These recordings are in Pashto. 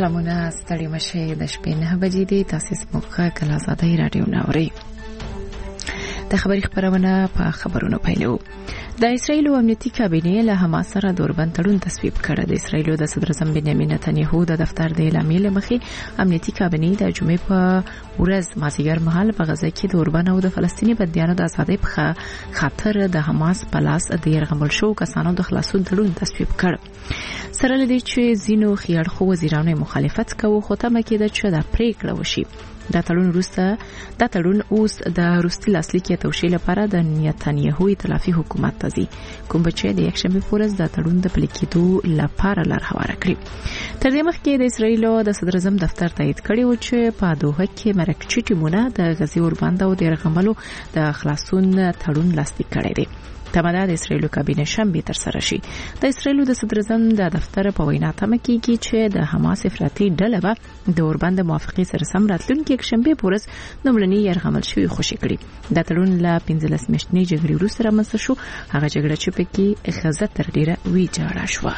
سلامونه ستړي مشه د شپې 9 بجې دي. تاسو سموخه کله آزادۍ رادیو ناوري د خبري خبرونه په خبرونو پیلو. د اسرایل امنیتي کابینه له حماس سره دوربند تړون تصویب کړ. د اسرایل د صدر اعظم بنیامین نتنیاهو د دفتر د اعلامیې لمخې امنیتي کابینه د جمعې په ورځ مازیګر مهال په غزه کې دوربند او د فلسطیني بندیانو د آزادۍ په خاطر د حماس په لاس د يرغمل شو کسانو د خلاصون تړون تصویب کړ. سره لدی چې زینو خیاړخو وزیرانو مخالفت کوي خو تمه کېده چې دا پریکړه وشي. دا تړون اوس د روسي لاسلیک توشیح لپاره د نتنیاهو ائتلافي حکومت ته ځي، کوم چې د یکشنبه په ورځ د تړون د پلي کېدو لپاره لار هواره کړی. تر دې مخکې د اسرایل د صدر اعظم دفتر تایید کړی و چې په دوحه کې مرکچی ټیمونه د غزي اوربند او د يرغملو د خلاصون تړون لاسلیک کړی دی. تماده د اسرایل کابینه شنبه تر سره شي. د اسرایل د صدر اعظم د دفتر په وینا تمه کیږي چې د حماس افراطي ډله به د اوربند موافقه سره سم راتلونکي یکشنبه په ورځ نوملنی يرغمل شوی خوشی کړي. د تړون لا 15 میاشتې جګړې وروسته رامنځته شو، هغه جګړه چې پکې غزه تر ډیره ویجاړه شوه.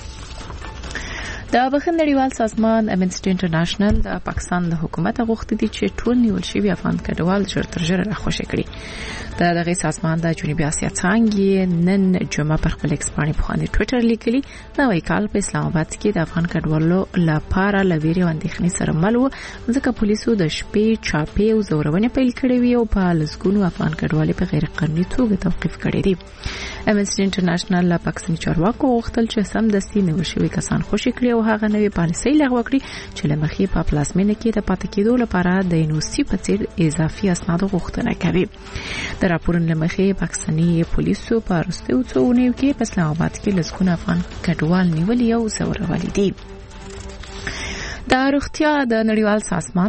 د بخښنړیوال سازمان امنسټي انټرنیشنل د پاکستان د حکومت غوښتي دي چې ټول نیول شوی افغان کډوال ژر تر ژره راخوشي کړي. دغه سازمان د جنوبي اسیا څنګه نن جمعه پر خپل ایکس باندې په ټوئیټر لیکلي نوې کال په اسلام آباد کې د افغان کډوالو لپاره لویری اندېښنې سره مل و، ځکه پولیسو د شپې چاپې او زورونه پیل کړې وي او په لسګونو افغان کډوالو په غیر قانوني توګه توقيف کړي دي. امنسټي انټرنیشنل له پاکستاني چارواکو غوښتل چې سم دستي نیول شوی کسان خوشي کړي او هغه نوې پالیسي لغوه کړي چې لمخې په پلاسمینه کې د پاتې کېدو لپاره د انوسی په څیر اضافي اسناد غوښتنه کوي. د راپورونو لمخې پاکستاني پولیسو په وروستیو څو اونیو کې په اسلام آباد کې لسګونه افغان کډوال نیولي او زورولي دي. د روغتیا د نړیوال سازمان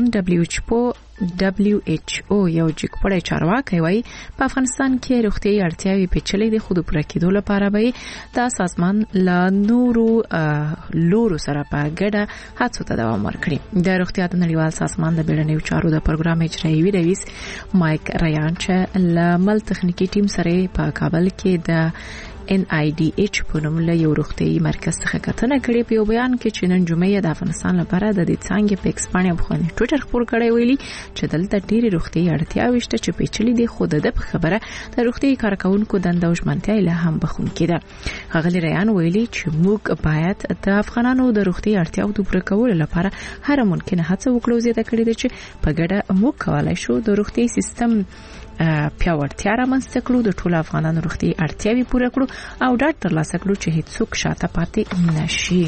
WHO یو جګپړی چارواکي وایي په افغانستان کې روغتیايي اړتیاوې پیچلې دي، خو د پوره کېدو لپاره به دا سازمان له نورو لورو سره په ګډه هڅو ته دوام ورکړي. د روغتیا د نړیوال سازمان د بیړنیو چارو د پروګرام اجرایي رئیس مایک ریان چې له مل تخنیکی ټیم سره په کابل کې د NIDH په نوم له یو روغتیايي مرکز څخه کتنه کړې. په یو بیان کې چې نن جمعې د افغانستان لپاره د دې څنګه په ایکسپانیا په ټوئیټر خبر کړی ویلي چې دلته ډېری روغتیايي اړتیاوې شته چې پیچلې دي، خو د خبره د روغتیايي کارکونکو دنده او ژمنتیا له هم بخښونکې ده. غلي ریان ویلي چې موږ باید د افغانانو د روغتیايي اړتیاوو د پوره کولو لپاره هر ممکنه هڅه وکړو، زیاته کړې ده چې په ګډه موږ کولای شو د روغتیايي سیستم پیاوړتیا رامنځته کړو، د ټولو افغانانو روغتیايي اړتیاوې پوره کړو او ډاډ ترلاسه کړو چې هیڅوک شاته پاتې نشي.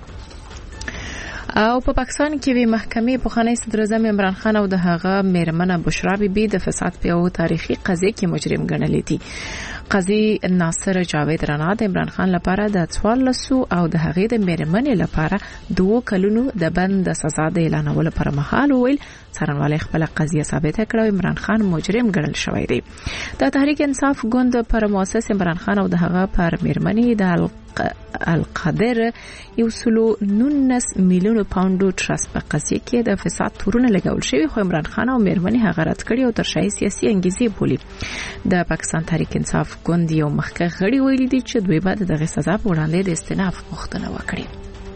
او په پاکستان کې وی محکمې په خانه صدر اعظم عمران خان او د هغه میرمنه بشرا بیبي د فساد په یو تاریخي قضیه کې مجرم ګڼلې دي. قاضي ناصر جاوید رانا د عمران خان لپاره د 14 او د هغې د میرمنې لپاره 2 کلونو د بند سزا د اعلانولو پر مهال ویل څارنوالۍ خپل قضیه ثابته کړه او عمران خان مجرم ګڼل شوی دی. د تحریک انصاف ګوند پر مؤسس عمران خان او د هغه پر میرمنې د القادر 119 میلیون پاونډو ټرست په قضیه کې د فساد تورونه لګول شوی، خو عمران خان او میرمنې هغه رد کړی او تر شای سیاسي انګیزې بولی. د پاکستان تحریک انصاف ګوند یو مخکې غړي ویلي دي چې دوی بعد دغه سزا په وړاندې د استئناف غوښتنه وکړي.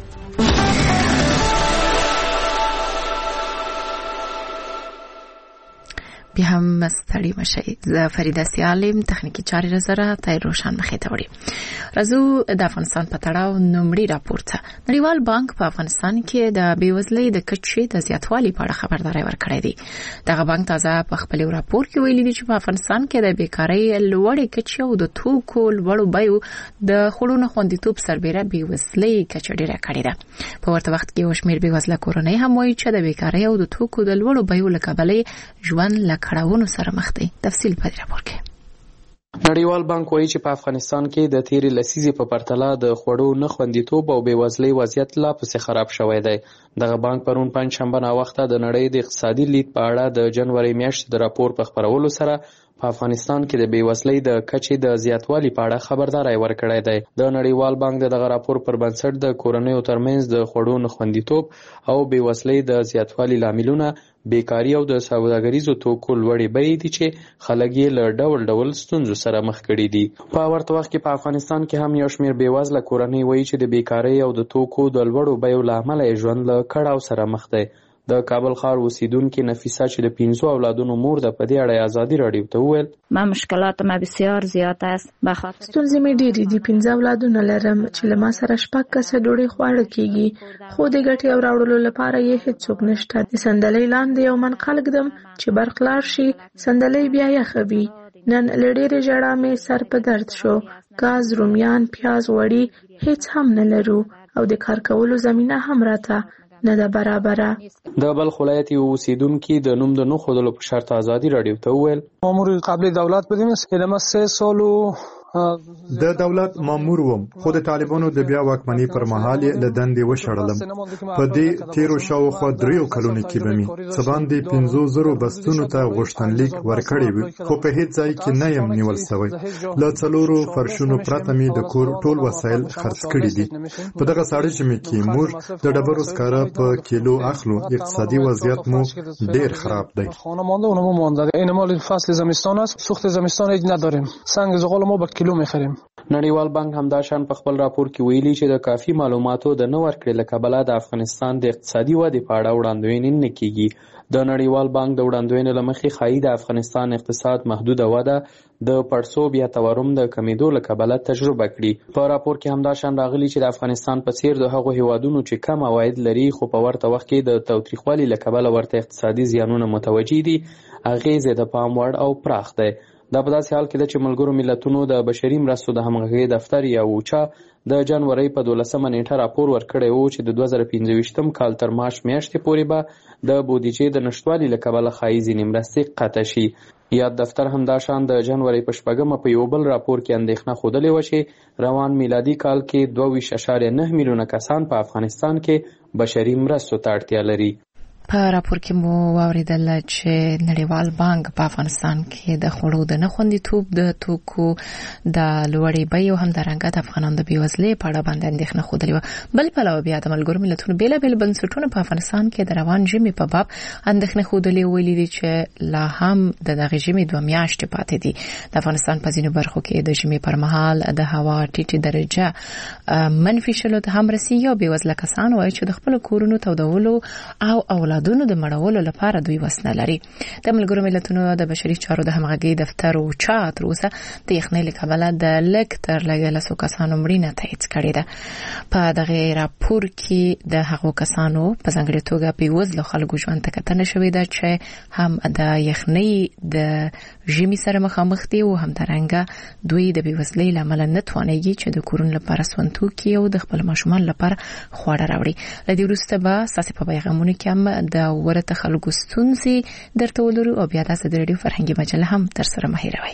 بیا هم ستړي مشي. زه فریده سیالم تخنیکی چارې نظر تای روشن مخې ته وړي. راځو د افغانستان په تړاو نومړي راپورته. نړیوال بانک په افغانستان کې د بیوزلۍ د کچې د زیاتوالي په اړه خبرداري ورکړې ده. دغه بانک تازه په خپل راپور کې ویلي دی چې په افغانستان کې د بیکارۍ لوړې کچې او د توکو لوړو بیو د خړونو خوندیتوب سربېره بیوزلۍ کچې ډېره کړې ده. په ورته وخت کې وشمیر بیوزله کورنۍ هم وایي چې د بیکارۍ او د توکو د لوړو بیو له کبله ژوند کړهونو سره مخ دي. تفصیل په دې راپور کې. نړیوال بانک وایي چې په افغانستان کې د تیرې لسیزې په پرتله د خوړو نه خوندیتوب او بېوزلۍ وضعیت لا پسې خراب شوی دی. دغه بانک پرون پنجشنبه ناوخته د نړۍ د اقتصادي لید په اړه د جنوري میاشتې د راپور په خپرولو سره په افغانستان کې د بېوزلۍ د کچې د زیاتوالي په اړه خبرداري ورکړې ده. د نړیوال بانک دغه راپور پر بنسټ د کورنیو ترمنځ د خوړو نه خوندیتوب او بېوزلۍ د زیاتوالي لاملونه بیکاري او د سوداګریزو توکو لوړې بیې دي چې خلک یې له ډول ډول ستونزو سره مخ کړي دي. په ورته وخت کې په افغانستان کې هم یو شمېر بېوزله کورنۍ وایي چې د بیکارۍ او د توکو د لوړو بیو له امله یې ژوند له کړاو سره مخ دی. د کابل ښار اوسیدونکې نفیسه چې د 5 اولادونو مور ده په دې اړه ازادي راډیو ته وویل ما مشکلات ما بسیار زیات است بخاطر ستونزې مې ډېرې دي. 15 اولادونه لرم چې له ما سره 6 کسه ډوډۍ خواړه کیږي خو د ګټې او راوړلو لپاره یې هیڅوک نشته. د صندلۍ لاندې یو منقل ږدم چې برق لاړ شي صندلۍ بیا یخه وي. نن له ډېرې ژړا مې سر په درد شو. ګاز، رومیان، پیاز، غوړي هیڅ هم نه لرو او د کار کولو زمینه هم راته نه ده برابره. د بلخ ولایت یو اوسیدونکي د نوم د نه ښودلو په شرط ازادي راډیو ته وویل مامور قبل دولت بودیم ادامه 3 سالو د دولت مامور وم خو د طالبانو د بیا واکمنۍ پر مهال له دندې وشړلم. په دې تیرو شاوخوا 3 کلونو کې به مې څه باندې 5,000 بستونو ته غوښتنلیک ورکړی وي خو په هیڅ ځای کې نه یم نیول شوی. له 4 فرشونو پرته مې د کور ټول وسایل خرڅ کړي دي. په دغه ساړه ژمي کې موږ د ډبرو سکاره په کیلو اخلو. اقتصادي وضعیت مو ډیر خراب دی. خانواده اونمو مونده. این مال فصل زمستان است. سوخت زمستان هیڅ نداریم. سنگ زغال ما کیلو میخریم. نړیوال بانک همدا شان په خپل راپور کې ویلي چې د کافي معلوماتو د نه ورکړې له کبله د افغانستان د اقتصادي ودې په اړه وړاندوینې نه کیږي. د نړیوال بانک د وړاندوینې له مخې ښایي د افغانستان اقتصاد محدوده وده د پړسوب یا تورم د کمیدو له کبله تجربه کړي. په راپور کې همدا شان راغلي چې د افغانستان په څیر د هغو هیوادونو چې کم عواید لري خو په ورته وخت کې د تاوتریخوالي له کبله ورته اقتصادي زیانونه متوجه دي اغیز د پام وړ او پراخ دی. دا په داسې حال کې ده چې ملګرو ملتونو د بشري مرستو د همغږۍ دفتر یا اوچا د جنورۍ په 12 نیټه راپور ورکړی و چې د 2025 کال تر مارچ میاشتې پورې به د بودیجې د نشتوالي له کبله ښایي ځینې مرستې قطع شي. یاد دفتر همدا شان د جنورۍ په 4 په یو بل راپور کې اندېښنه ښودلې وه چې روان میلادي کال کې 22.9 میلیونه کسان په افغانستان کې بشري مرستو ته اړتیا لري. په راپور کې مو واوریدل چې نړیوال بانک په افغانستان کې د خوړو د نه خوندیتوب د توکو د لوړې بیې او همدارنګه د افغانانو د بېوزلۍ په اړه باندې اندېښنه ښودلې وه. بل پلوه بیا د ملګرو ملتونو بېلابېل بنسټونه په افغانستان کې د روان ژمي په باب اندېښنه ښودلې ویلي دي چې لا هم د دغې ژمي 2 میاشتې پاتې دي. د افغانستان په ځینو برخو کې د ژمي پر مهال د هوا ټیټې درجه منفي شلو ته هم رسیږي او بېوزله کسان وایي چې د خپلو کورونو تودولو او اولادونو د مړولو لپاره دوی وس نه لري. د ملګرو ملتونو د بشري چارو د همغږۍ دفتر اوچا تر اوسه د یخنۍ له کبله د لږ تر لږه 100 کسانو مړینه تایید کړې ده. په دغه راپور کې د هغو کسانو په ځانګړې توګه بېوزلو خلکو ژوند ته کتنه شوې ده چې هم د یخنۍ د ژمي سره مخامخ دي او همدارنګه دوی د بېوزلۍ له امله نه توانېږي چې د کورونو لپاره سون توکي او د خپل ماشومان لپاره خواړه راوړي. له دې وروسته به ستاسې په پیغامونو کې هم د ورته خلکو ستونزې درته ولرو او بیا تاسو د رادیو فرهنګي مجله هم ترسره مه هېروئ.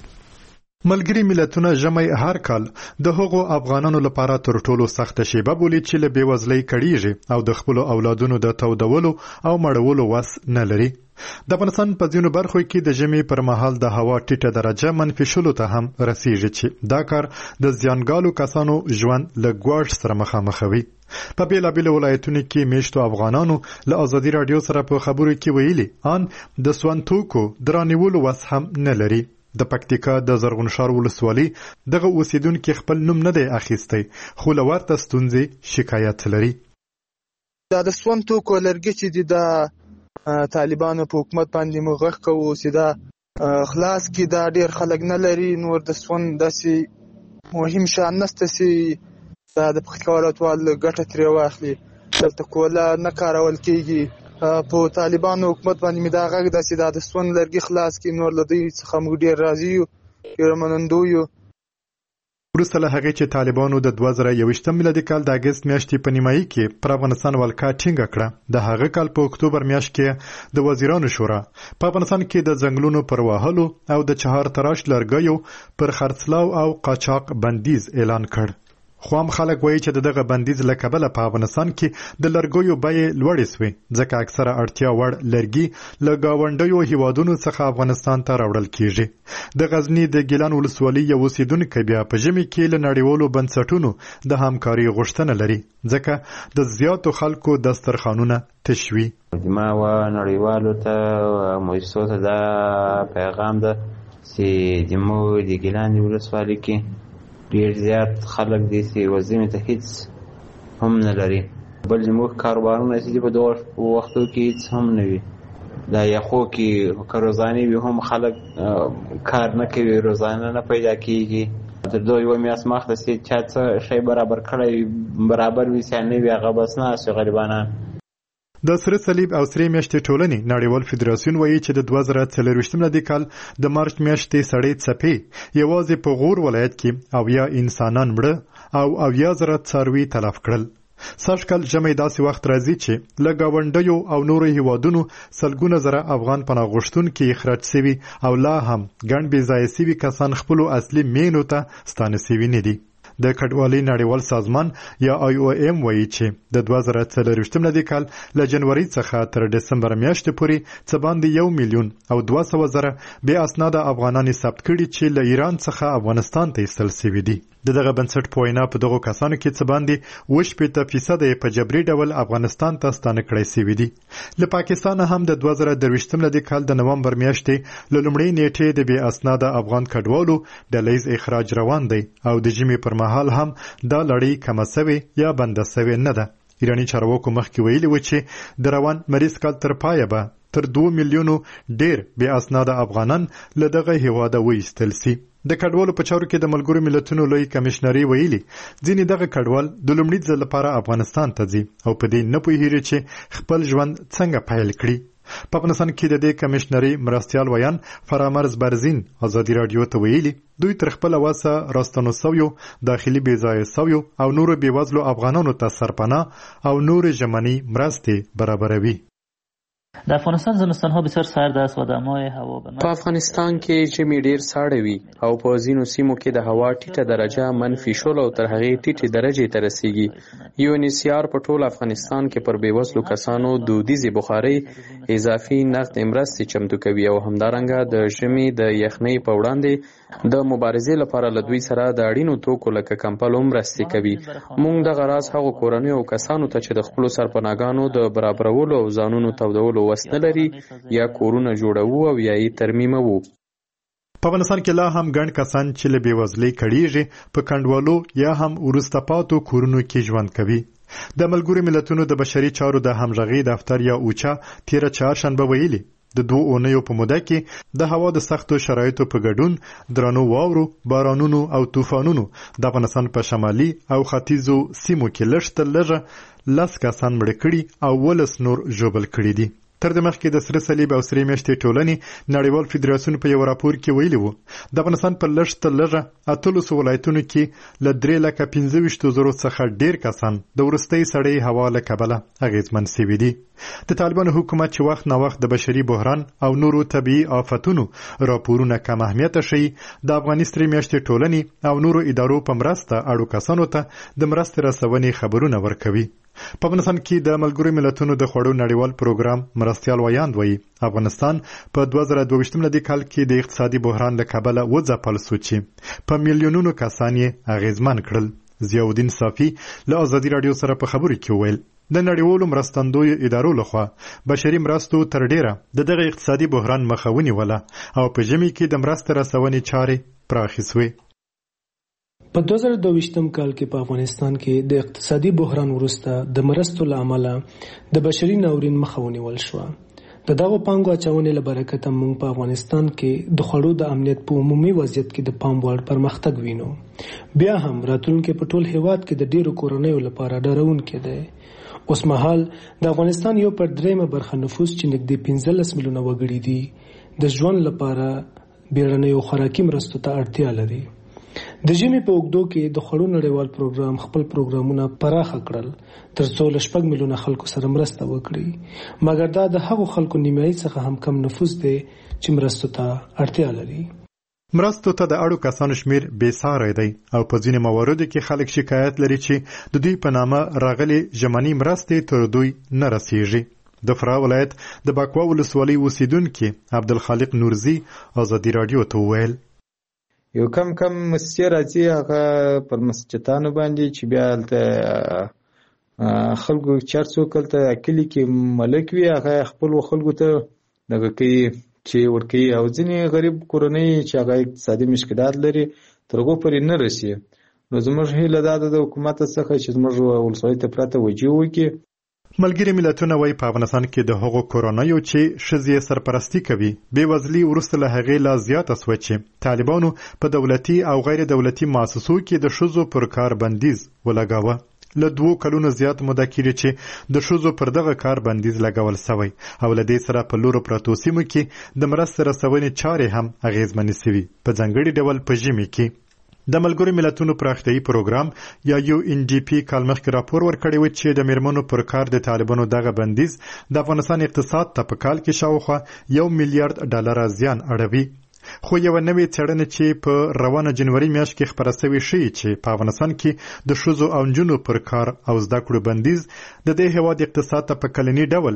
ملګري ملتونه ژمی هر کال د هغو افغانانو لپاره تر ټولو سخته شیبه بولي چې له بېوزلۍ کړیږي او د خپلو اولادونو د تودولو او مړولو وس نه لري. د افغانستان په ځینو برخو کې د ژمي پر مهال د هوا ټیټه درجه منفي شلو ته هم رسیږي چې دا کار د زیانګالو کسانو ژوند له ګواښ سره مخامخوي. په بیلابیلو ولایتونو کې میشتو افغانانو له ازادي راډیو سره په خبرو کې ویلي ان د سون توکو درانیولو وس هم نه لري. د پکتیکا د زرغونشار ولسوالۍ دغه اوسیدونکو خپل نوم نه دی اخیستی خو له ورته ستونزې شکایت لري. دا د سون توکو لرګي چې دي د طالبانو په حکومت باندې مغخ کوو چې دا خلاص کې دا ډیر خلک نه لري. نور د سون داسې مهم شان نسته چې دا د پکتیکا ولایتوال ګټه ترې واخلي. دلته کوله نه کارول کېږي. په طالبانو حکومت باندې مې دا غږ داسې دا د سون لرګي خلاص کړي. نور له دوی څخه موږ ډېر راضي یو، ډېر منندوی یو. وروسته له هغې چې طالبانو د 2021 میلادي کال د اګست میاشتې په نیمایي کې پر افغانستان ولکه ټینګه کړه، د هغه کال په اکتوبر میاشت کې د وزیرانو شورا په افغانستان کې د ځنګلونو پر وهلو او د چهار تراش لرګیو پر خرڅلاو او قاچاق بندیز اعلان کړ. خو هم خلک وایي چې دغه بندیز له کبله په افغانستان کې د لرګیو بیې لوړې سوې، ځکه اکثره اړتیا وړ لرګي له ګاونډیو هیوادونو څخه افغانستان ته راوړل کیږي. د غزني د ګیلان ولسوالۍ یو اوسیدونکی بیا په ژمي کې له نړیوالو بنسټونو د همکاري غوښتنه لري، ځکه د زیاتو خلکو دسترخوانونه تش وي. ما و نړیوالو ته مؤسسو ته دا پیغام ده چې زموږ د ګیلان ولسوالۍ کې ډېر زیات خلک دي چې وظیفې ته هیڅ هم نه لري، بل زموږ کاروبارونه چې په دغه وختو کې هیڅ هم نه وي. دا یخو کې که روزانه وي هم خلک کار نه کوي، روزانه نه پیدا کېږي. تر دغه یوه میاشت مخته چې چا څه شی برابر کړی برابر وي چې نه وي، هغه بس ناست وي غریبانان. د سره صلیب او سرې میاشتې ټولنې نړیوال فدراسیون وایي چې د 2024 میلادي کال د مارچ میاشتې سړې څپې یوازې په غور ولایت کې 80 انسانان مړه او 80,000 څاروي تلف کړل. سږکال ژمی داسې وخت راځي چې له ګاونډیو او نورو هیوادونو سلګونه زره افغان پناه غوښتونکي اخراج سوي او لا هم ګڼ بې ځایه سوي کسان خپلو اصلي مینو ته ستانه سوي نه دي. د کډوالۍ نړیوال سازمان یا IOM وایي چې د 2024 میلادي کال له جنوري څخه تر دسمبر میاشتې پورې څه باندې 1,200,000 بې اسناده افغانان ثبت کړي چې له ایران څخه افغانستان ته ایستل سوي دي. دغه بنسټ په وینا په دغو کسانو کې څه باندې 80% په جبري ډول افغانستان ته ستانه کړی سوي دي. له پاکستانه هم د 2023 میلادي کال د نومبر میاشتې له لومړۍ نیټې د بې اسناده افغان کډوالو ډلیز اخراج روان دی او د ژمي پر مهال هم دا لړۍ کمه سوې یا بنده سوې نه ده. ایراني چارواکو مخکې ویلي و چې د روان مریض کال تر پایه به تر 2 میلیونو ډیر بې اسناده افغانان له دغه هیواده وایستل سي. د کډوالو په چارو کې د ملګرو ملتونو لوی کمشنري ویلي ځینې دغه کډوال د لومړي ځل لپاره افغانستان ته ځي او په دې نه پوهیږي چې خپل ژوند څنګه پیل کړي. په افغانستان کې د دې کمشنري مرستیال ویان فرامرز برزین ازادي رادیو ته ویلي دوی تر خپل وسه راستنو سویو داخلي بې ځایه سویو او نورو بېوزلو افغانانو ته سرپناه او نور ژمنی مرستې برابروي. در افغانستان زمستان ها بسیار سرد است و دمای هوا په افغانستان کې ژمي ډیر ساړه وي او په ځینو سیمو کې د هوا ټیټه درجه -16 او تر هغې ټیټې درجې ته رسیږي. UNHCR په ټول افغانستان کې پر بېوزلو کسانو دودیزې بخارۍ اضافي نقد مرستې چمتو کوي او همدارنګه د ژمي د یخنۍ په وړاندې د مبارزې لپاره له دوی سره د اړینو توکو لکه کمپلو مرستې کوي. موږ دغه راز هغو کورنیو او کسانو ته چې د خپلو سرپناهګانو د برابرولو او ځانونو تودولو وس نه لري یا کورونه جوړوو او یا یې ترمیموو. په افغانستان کې لا هم ګڼ کسان چې له بېوزلۍ کړېږي په کنډوالو یا هم وروسته پاتو کورونو کې ژوند کوي. د ملګرو ملتونو د بشري چارو د همغږۍ دفتر یا اوچا تېره چهارشنبه ویلي د 2 اونیو په موده کې د هوا د سختو شرایطو په ګډون درنو واورو، بارانونو او طوفانونو د افغانستان په شمالي او ختیځو سیمو کې لږ تر لږه 10 کسان مړه کړي او 19 نور ژوبل کړي دي. تر دې مخکې د سره صلیب او سرې میاشتې ټولنې نړیوال فدراسیون په یو راپور کې ویلي وو د افغانستان په لږ تر لږه 18 ولایتونو کې له 3,25,000 څخه ډیر کسان د وروستۍ سړې هوا له کبله اغېزمن شوي دي. د طالبانو حکومت چې وخت نه وخت د بشري بحران او نورو طبیعي آفتونو راپورونه کم اهمیته شي د افغاني سرې میاشتې ټولنې او نورو ادارو په مرسته اړو کسانو ته د مرستې رسونې خبرونه ورکوي. په افغانستان کې د ملګرو ملتونو د خوړو نړیوال پروګرام مرستیال ویاند وایي افغانستان په 2022 میلادي کال کې د اقتصادي بحران له کبله وځپل شو چې په میلیونونو کسان یې اغېزمن کړل. ضیاءالدین صافي له ازادي رادیو سره په خبرو کې وویل د نړیوالو مرستندویو ادارو لخوا بشري مرستو تر ډیره دغه اقتصادي بحران مخه ونیوله او په ژمي کې د مرستې رسونې چارې پراخې شوې. په 2022 کال کې په افغانستان کې د اقتصادي بحران وروسته د مرستو له امله د بشري ناورین مخه ونیول شوه. د دغو پانګو اچونې له برکته موږ په افغانستان کې د خوړو د امنیت په عمومي وضعیت کې د پام وړ پرمختګ وینو. بیا هم راتلونکي په ټول هیواد کې د ډیرو کورنیو لپاره ډارونکی دی. اوس مهال د افغانستان 1/3 برخه نفوس چې نږدې 15 میلیونه وګړي دي د ژوند لپاره بیړنیو خوراکي مرستو ته اړتیا لري. د ژمي په اوږدو کې د خوړو نړیوال پروګرام خپل پروګرامونه پراخه کړل ترڅو له 6 میلیونه خلکو سره مرسته وکړي، مګر دا د هغو خلکو نیمایي څخه هم کم نفوس دی چې مرستو ته اړتیا لري. مرستو ته د اړو کسانو شمیر بېساری دی او په ځینې مواردو کې خلک شکایت لري چې د دوی په نامه راغلي ژمني مرستې تر دوی نه رسیږي. د فراه ولایت د باکوا ولسوالۍ اوسیدونکي عبدالخالق نورزي ازادي راډیو ته وویل یو کم مسجد راځي هغه پر مسجدانو باندې چې بیا هلته خلکو چرڅو کلته کلی کې ملک وي هغه خپل خلکو ته دغه کوي چې ورکوي او ځینې غریب کورنۍ چې هغه اقتصادي مشکلات لري تر هغو پورې نه رسي. نو زموږ هیله دا ده د حکومت څخه چې زموږ ولسوالۍ ته پرته توجه وکړي. ملګري ملتونه وایي په افغانستان کې د هغو کورنیو چې ښځې سرپرستي کوي بېوزلي وروسته له هغې لا زیاته سوه چې طالبانو په دولتي او غیر دولتي مؤسسو کې د ښځو پر کار بندیز ولګاوه. له 2 کلونو زیات موده کېږي چې د ښځو پر دغه کار بندیز لګول سوی او له دې سره په لورو پرتو سیمو کې د مرستې رسونې چارې هم اغېزمنې سوي په ځانګړي ډول په ژمي کې. د ملګرو ملتونو پراختیایي پروګرام یا UNDP کال مخکې راپور ورکړی و چې د میرمنو پر کار د طالبانو دغه بندیز د افغانستان اقتصاد ته په کال کې شاوخوا $1 میلیارډ زیان اړوي. خو یو نوې څېړنه چې په روانه جنوري میاشت کې خپره سوې ښیي چې په افغانستان کې د ښځو او نجونو پر کار او زده کړو بندیز د دې هېواد اقتصاد ته په کلني ډول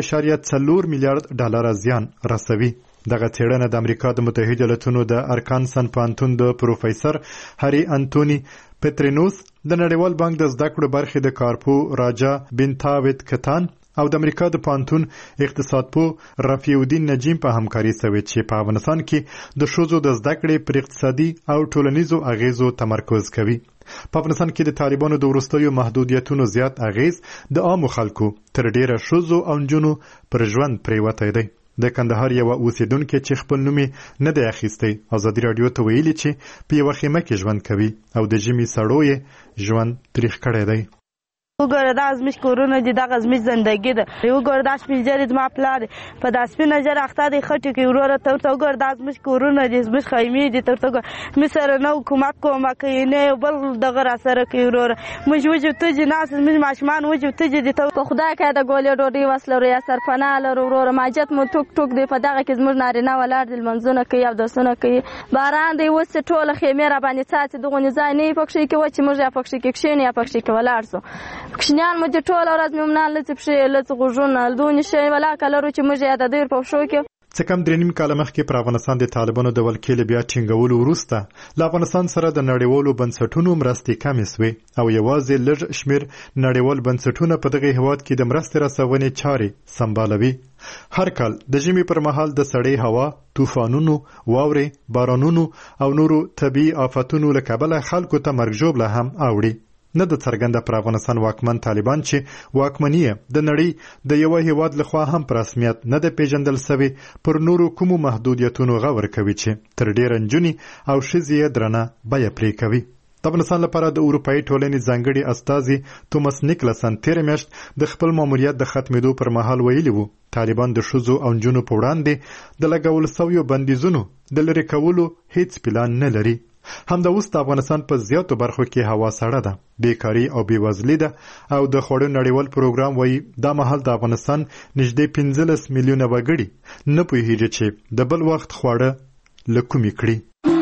$1.4 میلیارډ زیان رسوي. دغه څېړنه د امریکا د متحده ایالاتونو د ارکانسن پوهنتون د پروفیسر هری انتوني پترینوس د نړیوال بانک د زده کړو برخې د کارپو راجا بنتاوت کتان او د امریکا د پوهنتون اقتصاد پوه رفیع الدین نجیم په همکاري سوي چې په افغانستان کې د ښځو د زده کړې پر اقتصادي او ټولنیزو اغیزو تمرکز کوي. په افغانستان کې د طالبانو د وروستیو محدودیتونو زیات اغیز د عامو خلکو تر ډیره ښځو او نجونو پر ژوند پریوتی دی. د کندهار یوه اوسیدونکې چې خپل نوم نه دی اخیستی ازادي راډیو ته ویلي چې په یوه خیمه کې ژوند کوي او د ژمي سړو یې ژوند تریخ کړی دی. وګوره دا زموږ کورونه دي دغه زموږ زندګي ده. وګوره دا سپین ږیری زما پلار دی په دا سپینه ږیره اخته دی خټې کوي وروره ته ورته وګوره دا زموږ کورونه دي زموږ خیمې دي ته ورته وګوره موږ سره نه حکومت کومک کوي نه یو بل دغه راسره کوي وروره موږ وجب تجې ناست زموږ ماشومان وجب تجې دي ته په خدای که د ګولې ډوډۍ وس لرو یا سرپناه لرو وروره ماجت مو ټوک ټوک دی په دغه کې زموږ نارینه ولاړ دي لمونځونه کوي اودسونه کوي باران دی اوس ټوله خیمې راباندې څاڅي دغونې ځای نه یې پکښې کې وچې موږ یا پکښې کې کښېنو یا پکښې کې ولاړ سو کوچنیان مو دې ټوله ورځ مې منا لڅې پښې لڅې غوږونه دونې شی ولاکه لرو چې موږ یا د دوی په پښو کې څه کم 3.5 کاله مخکې پر افغانستان د طالبانو د ولکې له بیا ټینګولو وروسته له افغانستان سره د نړیوالو بنسټونو مرستې کمې سوې او یوازې لږ شمېر نړیوال بنسټونه په دغه هېواد کې د مرستې رسونې چارې سمبالوي. هر کال د ژمي پر مهال د سړې هوا، طوفانونو، واورې، بارانونو او نورو طبیعي آفتونو له کبله خلکو ته مرګ ژوبله هم اوړي. نه د څرګنده پر افغانستان واکمن طالبان چې واکمني د نړۍ د یوه هیواد لخوا هم په رسمیت نه ده پیژندل سوی پر نورو کومو محدودیتونو غور کوي چې تر ډیره نجونې او ښځې یې درنه بیه پرې کوي. د افغانستان لپاره د اروپایي ټولنې ځانګړي استازي توماس نیکلسن تېره میاشت د خپل ماموریت د ختمېدو پر مهال ویلي وو طالبان د ښځو او نجونو په وړاندې د لګول سویو بندیزونو د لرې کولو هیڅ پلان نه لري. همدا اوس د افغانستان په زیاتو برخو کې هوا سړه ده، بیکاري او بېوزلي ده او د خوړو نړیوال پروګرام وایي دا مهال د افغانستان نږدې 15 میلیونه وګړي نه پوهېږي چې د بل وخت خواړه له کومې کړي.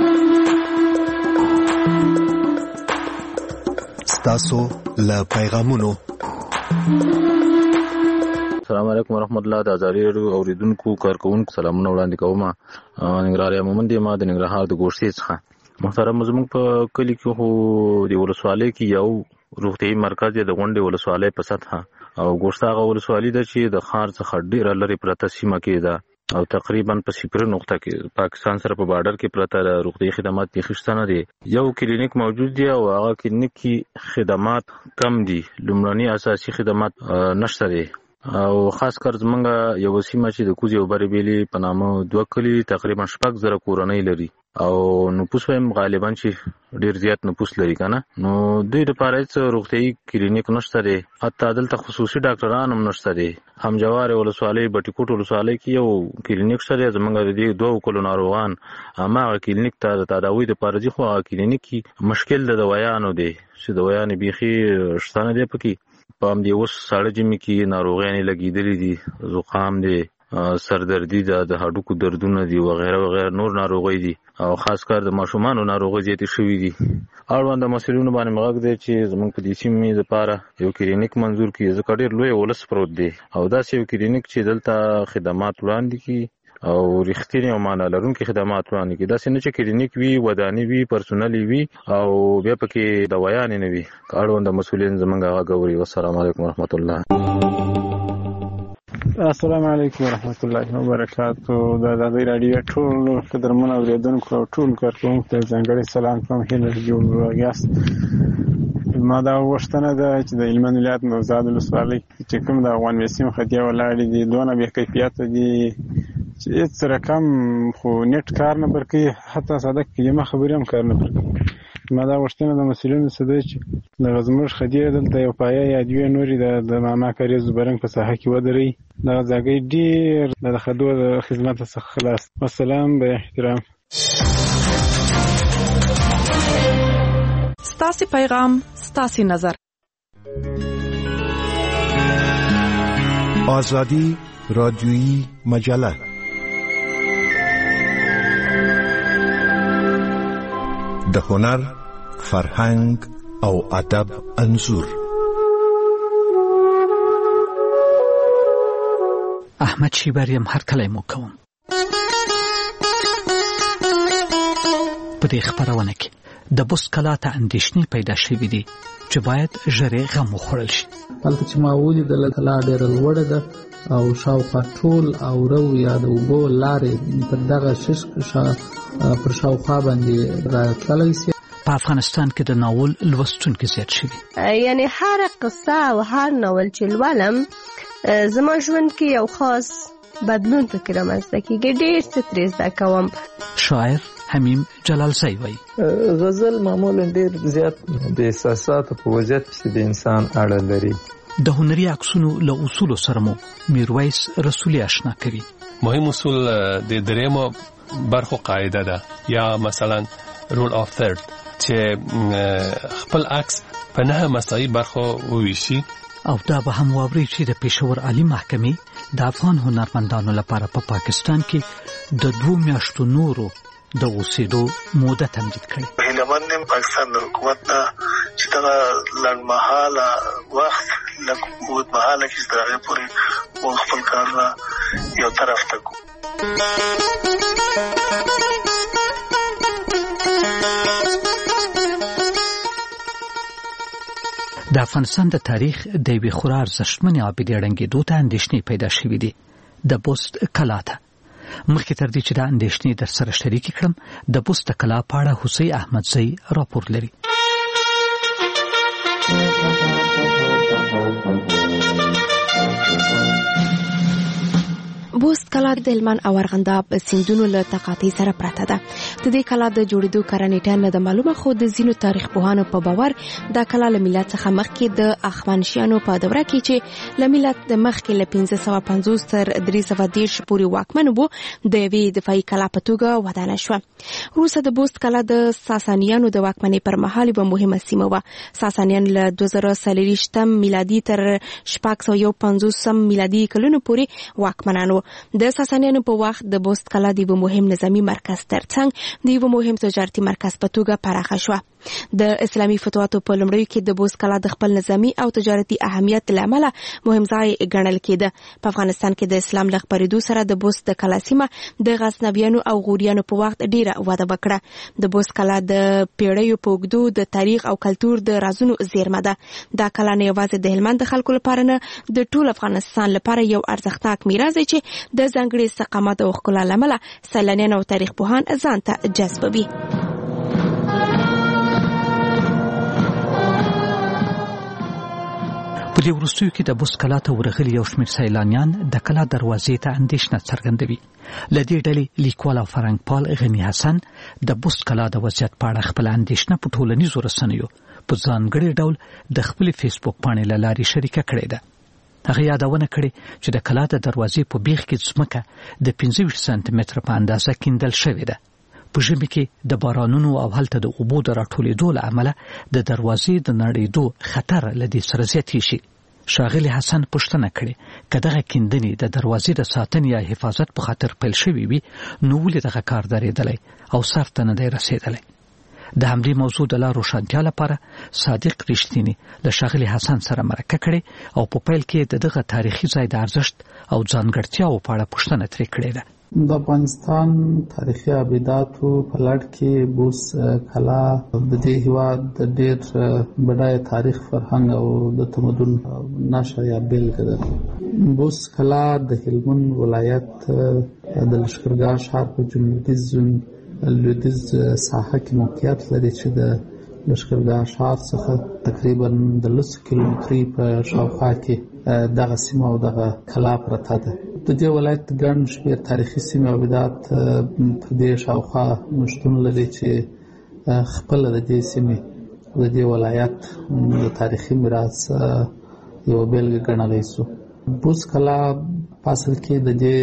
ستاسو له پیغامونو السلام علیکم ورحمت الله. د ازادي راډیو اوریدونکو کارکونکو سلامونه وړاندې کوم. ننګرهار مومند یم د ننګرهار د ګوشتې څخه. محترم زموږ په کلي کې خو د ولسوالۍ کې یو روغتیایي مرکز دی د غونډې ولسوالۍ په سطحه او ګوشته هغه ولسوالي ده چې د ښار څخه ډېره لرې پرته سیمه کې ده او تقریبا په 0 نقطه کې پاکستان سره په بارډر کې پرته روغتیایي خدمات بیخي شته نه دي. یو کلینیک موجود دی او هغه کلینیک کې خدمات کم دي، لومړني اساسي خدمات نشته دي او خاص کر زمونږ یو سیمه چې د کوزې او برې بیلې په نامه 2 کلي تقریبا 6,000 کورنۍ لري او نفوس هم غالبا چې ډیر زیات نفوس لري کنه، نو دوی لپاره هیڅ روغتیایي کلینیک نشته دی، حتی دلته خصوصي ډاکټران هم نشته دي. همجوار ولسوالۍ بټي کوټ ولسوالۍ کې یو کلینیک شته دی، زمونږ د 2 کلو ناروغان هماغه کلینیک ته د تداوی لپاره ځي، خو هغه کلینیک کې مشکل د دوایانو دی چې دوایانې بیخي شته نه دی پکې. په همدې اوس ساړه ژمي کې ناروغیانې لګېدلې دي، زکام دی سردردي ده، د هډوکو دردونه دي وغیره وغیره نور ناروغي دي او خاص کار د ماشومانو ناروغي زیاتې شوې دي. اړوند مسؤلینو باندې مغاک دی چې زمونږ په دې سیمې لپاره یو کلینیک منظور کړي، ځکه ډېر لوی ولس پروت دی او داسې یو کلینیک چې دلته خدمات وړاندې کړي او رښتینی او معنا لرونکي خدمات وړاندې کړي. داسې نه چې کلینیک وي، وداني وي، پرسونل وي او بیا پکې دوايانې نه وي. اړوند مسؤلین زمونږ غږ اوري. والسلام علیکم ورحمت الله. السلام علیکم ورحمت الله وبرکاتو. د ازادۍ راډیو ټول قدرمن اوریدونکو او ټول کارکوونکو ته ځانګړی سلام کوم. هیله جوړ یاست. ما دا وښتنه ده چې د هلمند ولایت نوزاد ولسوالۍ چې کوم د افغان میسیم خدیا ولاړې دي دونه بې کیفیته دي چې هېڅ رقم خو نیټ کار نه برکوي، حتی ساده کلمه خبرې هم کار نه برکوي. ما دا غوښتنه د مسؤلینو څخه ده چې دغه زموږ خدۍ دلته یو پایه یا دوې نورې د ماما کاریز برنګ په ساحه کې ودروي. دغه ځای ډېر د خدو د خدمت څخه خلاص. والسلام به احترام. ستاسې پیغام ستاسې نظر. آزادی رادیویی مجله د هنر، فرهنګ او ادب انځور. احمد شیبریم هر کله مو کوم. په دې خبرونه کې د بوس کلا ته اندېښنې پیدا شوې دي چې باید ژرې غم وخوړل شي. هلته چې ما ولیدله کلا ډېره لوړه ده او شاوخوا ټول او رو یا د اوبو لارې پر دغه شش پر شاوخوا باندې راتللی سي. په افغانستان کې د ناول لوستونکي زیات شوي. یعنی هر قصه او هر ناول چې لولم زما ژوند کې یو خاص بدلون پکې رامنځته کېږي. ډېر څه ترې زده کوم. شاعر حمیم جلالزی وایي غزل معمولا ډېر زیات د احساساتو په وضعیت کې د انسان اړه لري. د هنري عکسونو له اصولو سره مو میرویس رسولي آشنا کوي. مهم اصول د دریمو برخو قاعده ده یا مثلا رول اف ثرد چې خپل عکس په 9 مساوي برخو وویشي. او دا به هم واوري چې د پېښور عالی محکمې د افغان هنرمندانو لپاره په پاکستان کې د 2 میاشتو نورو د اوسېدو موده تمدید کړي. هیلهمند یم پاکستان د حکومت نه چې دغه لنډمهاله وخت لږ اوږدمهاله کې تر هغې پورې موږ خپل کارونه یو طرف ته کړو. د افغانستان د تاریخ د یوې خورا ارزښتمنې عابدې ړنګېدو ته اندېښنې پیدا شوې دي. د بست کلا ته مخکې تر دې چې دا اندېښنې در سره شریکې کړم د بست کلا په اړه حسین احمدزی راپور لري. بوست کلا د هلمند او ارغنداب سیندونو له تقاطع سره پرته ده. د دې کلا د جوړېدو کارنیټه نه د معلومه، خو د ځینو تاریخ پوهانو په باور دا کلا له میلاد څخه مخکې د اخوانشیانو په دوره کې چې له میلاد د مخکې له 1550 تر 310 پورې واکمن وو د یوې دفاعي کلا په توګه ودانه شوه. وروسته د بوست کلا د ساسانیانو د واکمنۍ پر مهال یوه مهمه سیمه وه. ساسانیان له 2040 میلادي تر 651 میلادي کلونو پورې واکمنان وو. د ساسانیانو په وخت د بوست کلا د یو مهم نظامی مرکز ترڅنګ د یو مهم تجارتي مرکز په توګه پراخه شوه. د اسلامي فتوحاتو په لومړیو کې د بوست کلا د خپل نظامی او تجارتي اهمیت له امله مهم ځای ګڼل کېده. په افغانستان کې د اسلام له خپرېدو سره د بوست د کلا سیمه د غزنویانو او غوریانو په وخت ډیره وده وکړه. د بوست کلا د پیړیو په اوږدو د تاریخ او کلتور د رازونو زیرمه ده. دا کلا نه یوازې د هلمند د خلکو لپاره نه د ټول افغانستان لپاره یو ارزښتناک میراث دی چې د ځانګړي ثقافت او ښکلا له امله سیلانیان او تاریخ پوهان ځان ته جذبوي. په دې وروستیو کې د بوست کلا ته ورغلي یو شمېر سیلانیان د کلا دروازې ته اندېښنه څرګندوي. له دې ډلې لیکوال او فرهنګپال غني حسن د بوست کلا د وضعیت په اړه خپله اندېښنه په ټولنیزو رسنیو په ځانګړي ډول د خپلې فیسبوک پاڼې له لارې شریکه کړې ده. هغه یادونه کړې چې د کلا د دروازې په بیخ کې ځمکه د 25 سانتي متره په اندازه کیندل شوې ده. په ژمي کې د بارانونو او هلته د اوبو د راټولېدو له امله د دروازې د نړېدو خطر له دې سره زیاتې شي. ښاغلي حسن پوښتنه کړې که دغه کیندنې د دروازې د ساتنې یا حفاظت په خاطر پیل شوي وي نو ولې دغه کار درېدلی او سر ته نه دی رسېدلی. د همدې موضوع د لا روښانتیا لپاره صادق رښتیني له ښاغلي حسن سره مرکه کړې او په پیل کې د دغه تاریخي ځای د ارزښت او ځانګړتیاو په اړه پوښتنه ترې کړې ده. د افغانستان تاریخي ابداتو په لړ کې بوس کلا د دې هېواد د ډېر بډایه تاریخ، فرهنګ او د تمدن نښه یا بېلګه ده. بوس کلا د هلمند ولایت د لښکرګاه ښار په لویدیځ ساحه کې موقعیت لري چې د لښکرګاه ښار څخه تقریبا د 10 کیلومترۍ په شاوخوا کې دغه سیمه او دغه کلا پرته ده. د دې ولایت ګڼ شمېر تاریخي سیمې او ابدات په دې شاوخوا شتون لري چې خپله د دې سیمې د دې ولایت د تاریخي میراث یوه بېلګه ګڼلی سو. بوس کلا په اصل کې د دې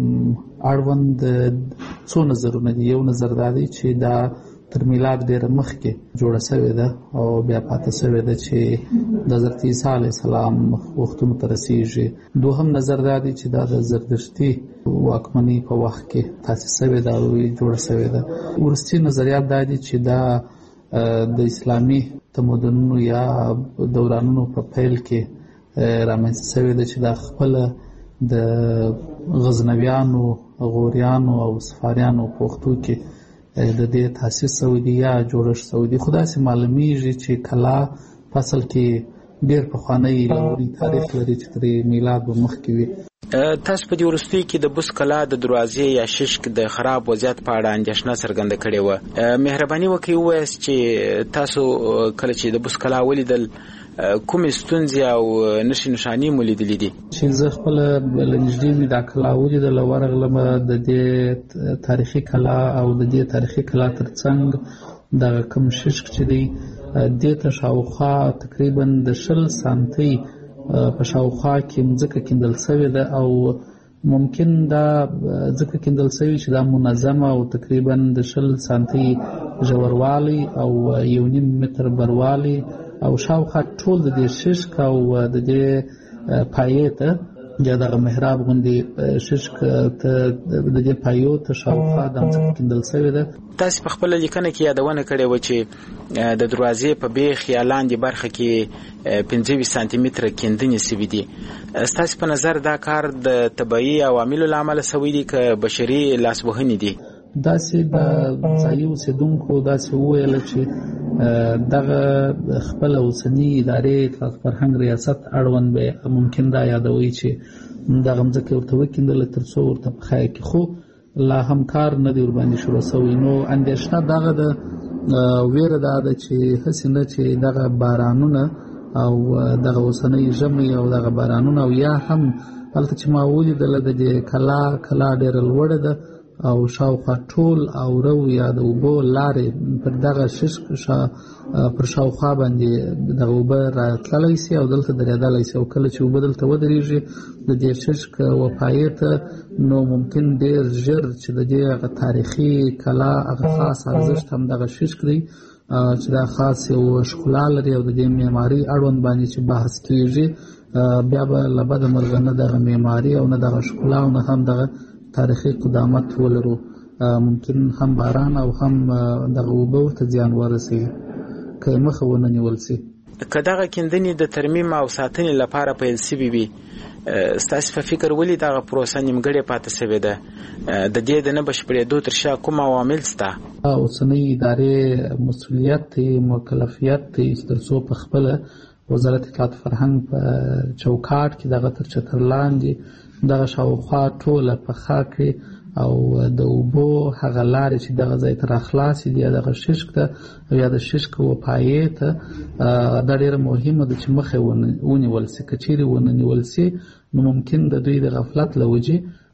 اړوند څو نظرونه دي. یو نظر دا دی چې دا تر میلاد ډېره مخکې جوړه شوې ده او بیا پاتې شوې ده چې د حضرت عیسی علیه السلام وختونو ته رسیږي. دوهم نظر دا دی چې دا د زردشتي واکمنۍ په وخت کې تاسیس شوې ده او جوړه شوې ده. وروستي نظریات دا دي چې دا د اسلامي تمدنونو یا دورانونو په پیل کې رامنځته شوې ده چې دا خپله د غزنویانو، غوریانو او صفاریانو په وختو کې د دې تاسیس شوی دی یا جوړښت شوی دی. خو داسې معلومیږي چې کلا په اصل کې ډېر پخوانی لرغونی تاریخ لري چې تر میلاد به مخکې وي. تاسو په دې وروستیو کې د بوس کلا د دروازې یا ششک د خراب وضعیت په اړه اندېښنه څرګنده کړې وه. مهرباني وکړئ ووایاست چې تاسو کله چې د بوس کلا ولیدل کومې ستونزې او نښې نښانې مو لیدلې دي؟ چې زه خپله له نږدې مې دا کلا ولیدله، ورغلمه د دې تاریخي کلا او د دې تاریخي کلا تر څنګ دغه کوم ششک چې دی دې ته شاوخوا تقریبا د 20 سانتۍ په شاوخوا کې مځکه کیندل شوې ده او ممکن دا ځکه کیندل شوې چې دا منظمه او تقریبا د 20 سانتۍ ژوروالی او 1.5 متر بروالی او شاوخوا ټول د دې ششک او د دې پایې ته یا دغه محراب غوندې ششک ته د دې پایو ته شاوخوا د مځکه کیندل شوې ده. تاسې په خپله لیکنه کې یادونه کړې وه چې د دروازې په بیخ یا لاندې برخه کې 25 سانتي متره کیندنې شوي دي. ستاسې په نظر دا کار د طبیعي عواملو له امله شوی دی که بشري لاسوهنې دي؟ داسې د ځایي اوسېدونکو داسې وویله چې دغه خپل اوسني ادارې اطلاعات فرهنګ ریاست اړوند به ممکن دا یادوي چې دغه مځکه ورته وکیندله تر څو ورته په خیر کې، خو لا هم کار نه دی ورباندې شروع شوی. نو اندېښنه دغه د ویره دا ده چې هسې نه چې دغه بارانونه او دغه اوسنۍ ژمی او دغه بارانونه او یا هم هلته چې ما ولیدله د دې کلا ډېره لوړه ده او شاوخوا ټول او رو یا د اوبو لارې پر دغه ششک پر شاوخوا باندې دغه اوبه راتللی سي او دلته درېدلی سي او کله چې اوبه دلته ودرېږي د دې ششک وپایې ته نو ممکن ډېر ژر چې د دې هغه تاریخي کلا هغه خاص ارزښت هم دغه ششک دی چې دا خاص یو ښکلا لري او د دې معماري اړوند باندې چې بحث کېږي بیا به له بده مرغه نه دغه معماري او نه دغه ښکلا او نه هم دغه تاریخي قدامت ولرو. ممکن هم باران او هم دغه اوبه ورته زیان ورسوي که یې مخه ونه نیول سي. که دغه کیندنې د ترمیم او ساتنې لپاره پیل شوي وي، ستاسې په فکر ولې دغه پروسه نیمګړې پاتې شوې ده؟ د دې د نه بشپړېدو تر شا کوم عوامل شته؟ اوسنۍ ادارې مسؤلیت دی، مکلفیت دی تر څو په خپله وزارت اطلاعات فرهنګ په چوکاټ کې دغه تر چتر لاندې دغه شاوخوا ټوله پخه کړي او د اوبو هغه لارې چې دغه ځای ته راخلاصې دي یا دغه ششک ته یا د ششک وپایې ته دا ډېره مهمه ده چې مخه ونیول سي. که چیرې ونه نیول سي نو ممکن د دوی د غفلت له وجې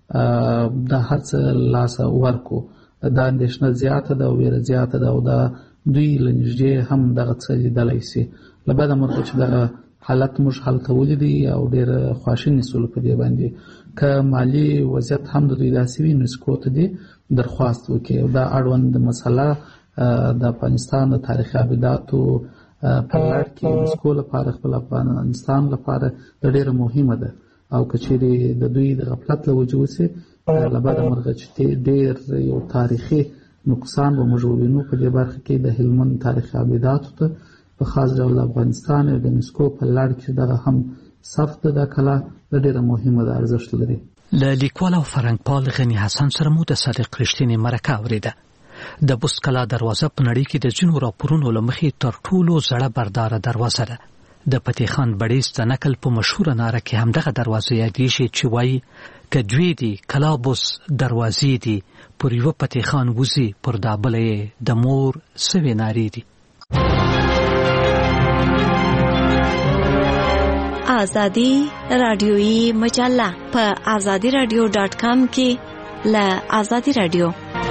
دا هر څه لاسه ورکو. دا اندېښنه زیاته ده او ویره زیاته ده او دا دوی له نږدې هم دغه څه لیدلی سي. له بده مرغه چې دغه حالت موږ هلته ولیدی او ډېره خواشیني سولو په دې باندې. که مالي وضعیت هم د دوی داسې وي نو سکو ته دې درخواست وکړي او دا اړوند مسله د افغانستان د تاریخي ابداتو په لړ کې یونسکو لپاره خپل افغانستان لپاره ډېره مهمه ده او که چیرې د دوی د غفلت له وجې وسي له بده مرغه چې ډېر یو تاریخي نقصان به موږ ووینو په دې برخه کې د هلمند تاریخي ابداتو ته په خاص ډول افغانستان او د یونسکو په لړ کې دغه هم ثبت ده کلا ډېره مهمه ده ارزښت لري. له لیکوال او فرهنګپال غني حسن سره مو د صادق رښتینې مرکه اورېده. د بست کلا دروازه په نړۍ کې د ځینو راپورونو له مخې تر ټولو زړه برداره دروازه ده. د فتح خان بړیڅ د نقل په مشهوره ناره کې همدغه دروازه یادېږي چې وایي که دوی دي کلابوس دروازې دي پر یوه فتح خان وځي پر دا بله یې د مور سوې نارې دي. آزادی رادیویی مجله په azadiradio.com کې له آزادی رادیو.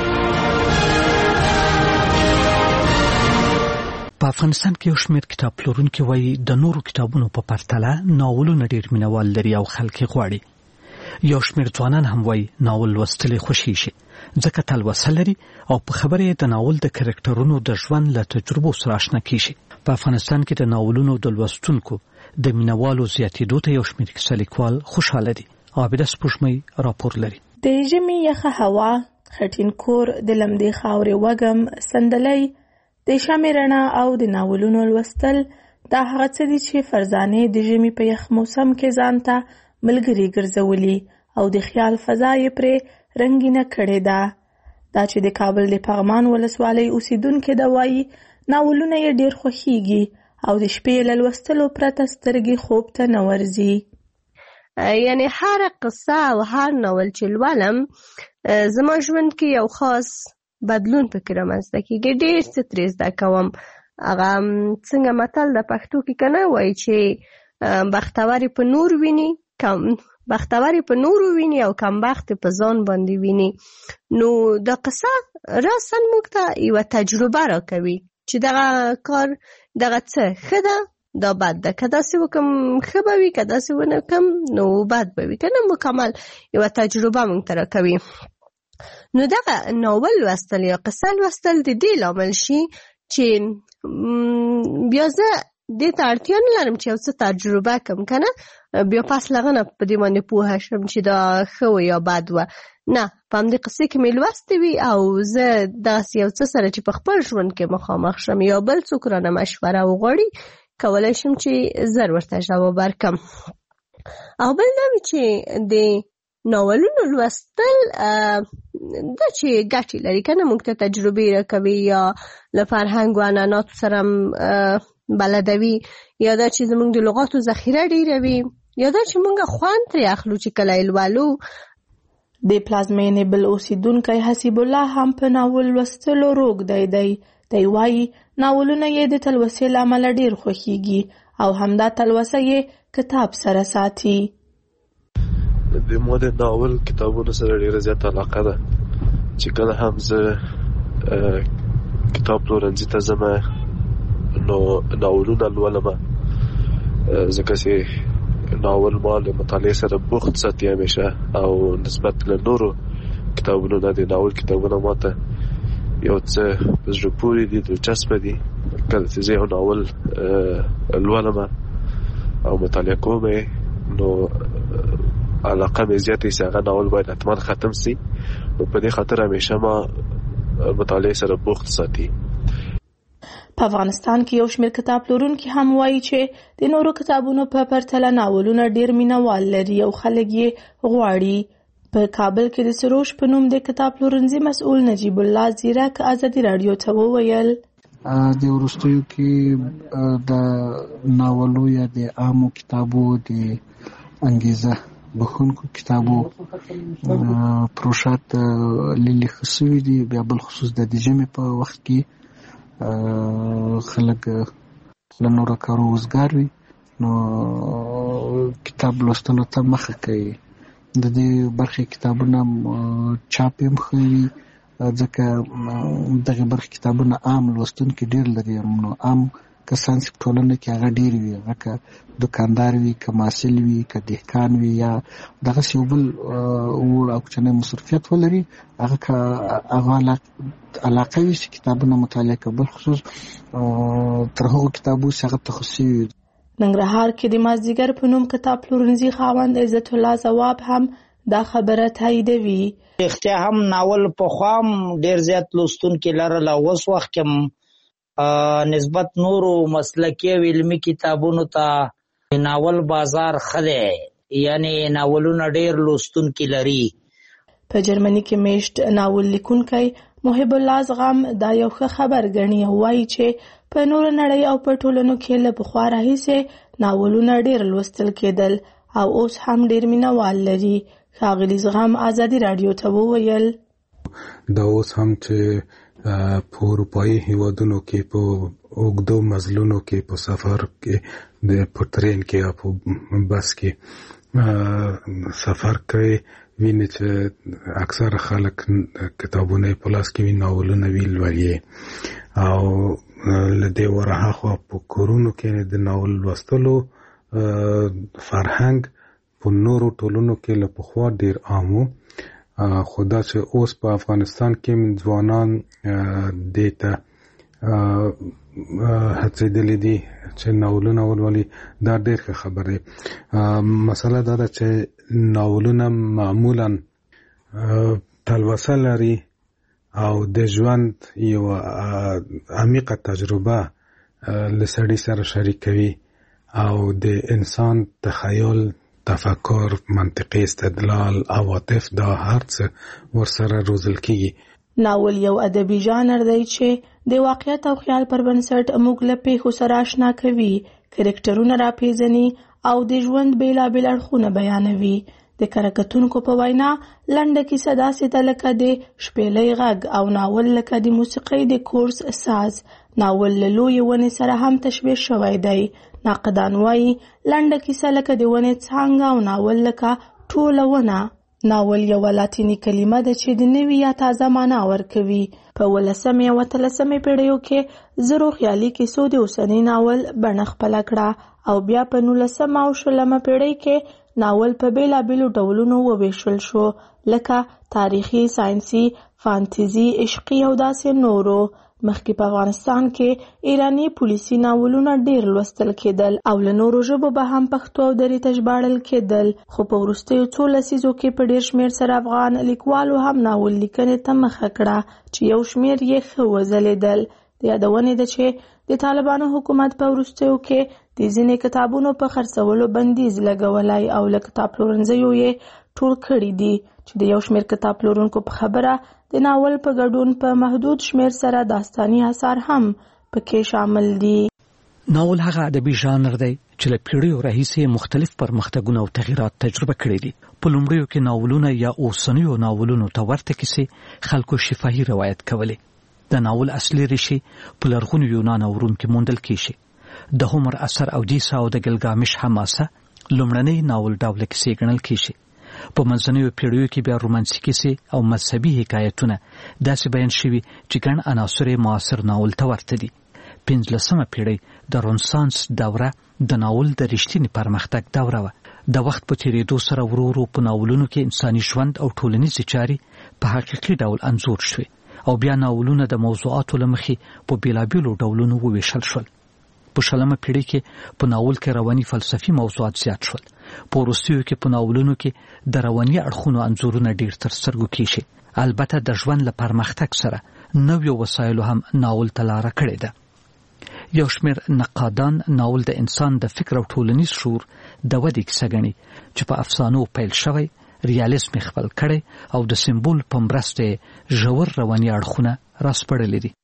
په افغانستان کې یو شمېر کتاب پلورونکي وایي د نورو کتابونو په پرتله ناولونه ډېر مینوال لري او خلک یې غواړي. یو شمېر ځوانان هم وایي ناول لوستل یې خوښیږي ځکه تلوسه لري او په خبره یې د ناول د کرکټرونو د ژوند له تجربو سره آشنا کیږي. په افغانستان کې د ناولونو د لوستونکو د مینوالو زیاتېدو ته یو شمېر کیسه لیکوال خوشحاله دي. عابده سپوږمۍ راپور لري. د ژمي یخه هوا، خټین کور، د لمدې خاورې وږم، سندلۍ، د شمع رڼا او د ناولونو لوستل دا هغه څه دي چې فرزانې د ژمي په یخ موسم کې ځان ته ملګري ګرځولي او د خیال فضا یې پرې رنګینه کړې ده. دا چې د کابل د پغمان ولسوالۍ اوسیدونکې ده وایي ناولونه یې ډېر خوښیږي او د شپې له لوستلو پرته سترګې خوب ته نه ورځي. یعنی هر قصه او هر ناول چې لولم زما ژوند کې یو خاص بدلون پکې رامنځته کېږي. ډېر څه ترې زده کوم. هغه څنګه متل د پښتو کې که نه وایي چې بختورې په نور ویني بختورې په نورو ویني او کمبخت په ځان باندې ویني. نو د قصه راساً موږ ته یوه تجربه راکوي چې دغه کار دغه څه ښه ده دا بد ده، که داسې وکم ښه به وي، که داسې ونه کم نو بد به وي، که نه مکمل یوه تجربه موږ ته راکوي. نو دغه ناول لوستل یا قصه لوستل د دې لامل شي چې بیا زه دې ته اړتیا نه لرم چې یو څه تجربه کم که نه بیا پس لغنه په دې باندې پوهه شم چې دا ښه و یا بد و. نه، په همدې قصې کې مې لوستې وي او زه داسې یو څه سره چې په خپل ژوند کې مخامخ شم یا بل څوک رانه مشوره وغواړي کولی شم چې زر ورته ځواب ورکړم. او بل دا وي چې د ناولونو لوستل دا چې ګټې لري که نه موږ ته تجربې راکوي یا له فرهنګ و عنعناتو سره بلدوي، یا دا چې زموږ د لغاتو ذخیره ډېروي، یا دا چې موږ خوند ترې اخلو چې کله یې لولو. د پلازمینې بل اوسیدونکی حسیب الله هم په ناول لوستلو روږدی دی. دی وایي ناولونه یې د تلوسې له امله ډېر خوښیږي او همدا تلوسه یې کتاب سره ساتي. د ما د ناول کتابونو سره ډېره زیاته علاقه ده چې کله هم زه کتاب پلورنځي ته ځم نو ناولونه لولم ځکه چې ناول ما له مطالعې سره بوخت ساتي همیشه او نسبت له نورو کتابونو نه د ناول کتابونه ماته یو څه په زړه پورې دي، دلچسپه دي. کله چې زه یو ناول لولم او مطالعه کوم نو علاقه مې زیاته شي هغه ناول باید حتما ختم سي. نو په دې خاطر همیشه ما مطالعه سره بوخت ساتي. په افغانستان کې یو شمېر کتاب پلورونکي هم وایي چې د نورو کتابونو په پرتله ناولونه ډېر مینوال لري او خلک یې غواړي. په کابل کې د سروش په نوم د کتاب پلورنځي مسؤل نجیب الله زیرک ازادي رادیو ته وویل د وروستیو کې د ناولو یا د عامو کتابو د انګیزه بخونکو کتابو پروشات لیلی خصوی دي. بیا بل خصوص د ژمي په وخت کې خلک له نورو کارو وزګار وي نو کتاب لوستلو ته مخه کوي. د دې برخې کتابونه چاپ هم ښه وي ځکه دغه برخې کتابونه عام لوستونکي ډېر لري. نو عام کسان چې ټولنه کې هغه ډیر وي، هغه دکاندار وي، که محصل وي، که دهقان وي، یا دغه یو بل وړ او کوچنی مصروفیت ولري، هغه علاقه وي چې کتابونه مطالعه کوي، بالخصوص تر هغو کتابو چې هغه تخصصي وي. ننګرهار کې د مازدیګر په نوم کتاب پلورنځي خاوند عزت الله ځواب هم دا خبره تاییدوي. اختیا هم ناول پخوا هم ډیر زیات لوستونکي لرل، اوس وخت کې نسبت نورو مسلکي او علمي کتابونو ته ناول بازار ښه دی، یعنی ناولونه ډیر لوستونکي لري. په جرمني کې میشت ناول لیکونکی محب الله زغم دا یو ښه خبر ګڼي او وایي چې په نور نړۍ او په ټولنو کې له پخوا راهیسې ناولونه ډیر لوستل کېدل او اوس هم ډیر مینوال لري. ښاغلي زغم ازادي راډیو ته وویل دا اوس هم چې په اروپایي هیوادونو کې په اوږدو مزلونو کې په سفر کې په ترین کې یا په بس کې سفر کوي، ویني چې اکثر خلک کتابونه په لاس کې وي، ناولونه وی لولي، او له دې ورهاخوا په کورونو کې د ناول لوستلو فرهنګ په نورو ټولنو کې له پخوا ډیر عام و، خو دا چې اوس په افغانستان کې ځوانان دې ته هڅېدلي دي چې ناولونه ولولي، دا ډېر ښه خبر دی. مسله دا ده چې ناولونه معمولا تلوسه لري او د ژوند یو عمیقه تجربه له سړي سره شریکوي او د انسان تخیل، تفکر، منطقي استدلال، عواطف، دا هر څه ورسره روزل کیږي. ناول یو ادبي ژانر دی چې د واقعیت او خیال پر بنسټ موږ له پیښو سره آشنا کوي، کرکټرونه راپیژني او د ژوند بیلابیل اړخونه بیانوي. د کتونکو په وینا لنډه کیسه داسې ده لکه د شپېلۍ غږ او ناول لکه د موسیقۍ د کورس ساز. ناول له لویې ونې سره هم تشبیه شوی دی. ناقدان وایي لنډه کیسه لکه د ونې څانګه او ناول لکه ټوله ونه. ناول یوه لاتینی کلمه ده چې د نوي یا تازه معنا ورکوي. په 18مې او 13مې پیړیو کې زرو خیالي کیسو د اوسني ناول بڼه خپله کړه او بیا په 19مه او 20مه پیړۍ کې ناول په بیلابیلو ډولونو وویشل شو، لکه تاریخي، ساینسي، فانتزي، عشقي او داسې نورو. مخکې په افغانستان کې ایرانی پولیسي ناولونه ډیر لوستل کېدل او له نورو ژبو به هم پښتو او دري ته ژباړل کېدل، خو په وروستیو څو لسیزو کې په ډیر شمیر سره افغان لیکوالو هم ناول لیکنې ته مخه کړه چې یو شمیر یې ښه وځلیدل. د یادونې ده چې د طالبانو حکومت په وروستیو کې د ځینې کتابونو په خرڅولو بندیز لګولی او له کتاب پلورنځیو یې ټول کړي دي چې د یو شمیر کتاب پلورونکو په خبره د ناول په ګډون په محدود شمیر سره داستاني اثار هم پکې شامل دي. ناول هغه ادبي ژانر دی چې له پیړیو راهیسې مختلف پرمختګونه او تغییرات تجربه کړي دي. په لومړیو کې ناولونه یا اوسنیو ناولونو ته ورته کیسې خلکو شفاهي روایت کولې. د ناول اصلي ریښې په لرغونو یونان او روم کې موندل کېږي. د هومر اثر اودیسه او د ګلګامش حماسه لومړنۍ ناول ډوله کیسې ګڼل کېږي. په منځنیو پیړیو کې بیا رومانسي کیسې او مذهبي حکایتونه داسې بیان شوي چې ګڼ عناصر معاصر ناول ته ورته دي. 15مه پیړۍ د رنسانس دوره د ناول د رښتیني پرمختګ دوره وه. د وخت په تیریدو سره ورو ورو په ناولونو کې انساني ژوند او ټولنیزې چارې په حقیقي ډول انځور شوې او بیا ناولونه د موضوعاتو له مخې په بیلابیلو ډولونو وویشل شول. په 20مه پیړۍ کې په ناول کې رواني فلسفي موضوعات زیات شول. په وروستیو کې په ناولونو کې د رواني اړخونو انځورونه ډیر تر سترګو کېږي. البته د ژوند له پرمختګ سره نویو وسایلو هم ناول ته لاره کړې ده. یو شمېر نقادان ناول د انسان د فکر او ټولنیز شعور د ودې کیسه ګڼي چې په افسانو پیل شوی، ریالیزم خپل کړی او د سمبول په مرسته ژور رواني اړخونه راسپړلي دي.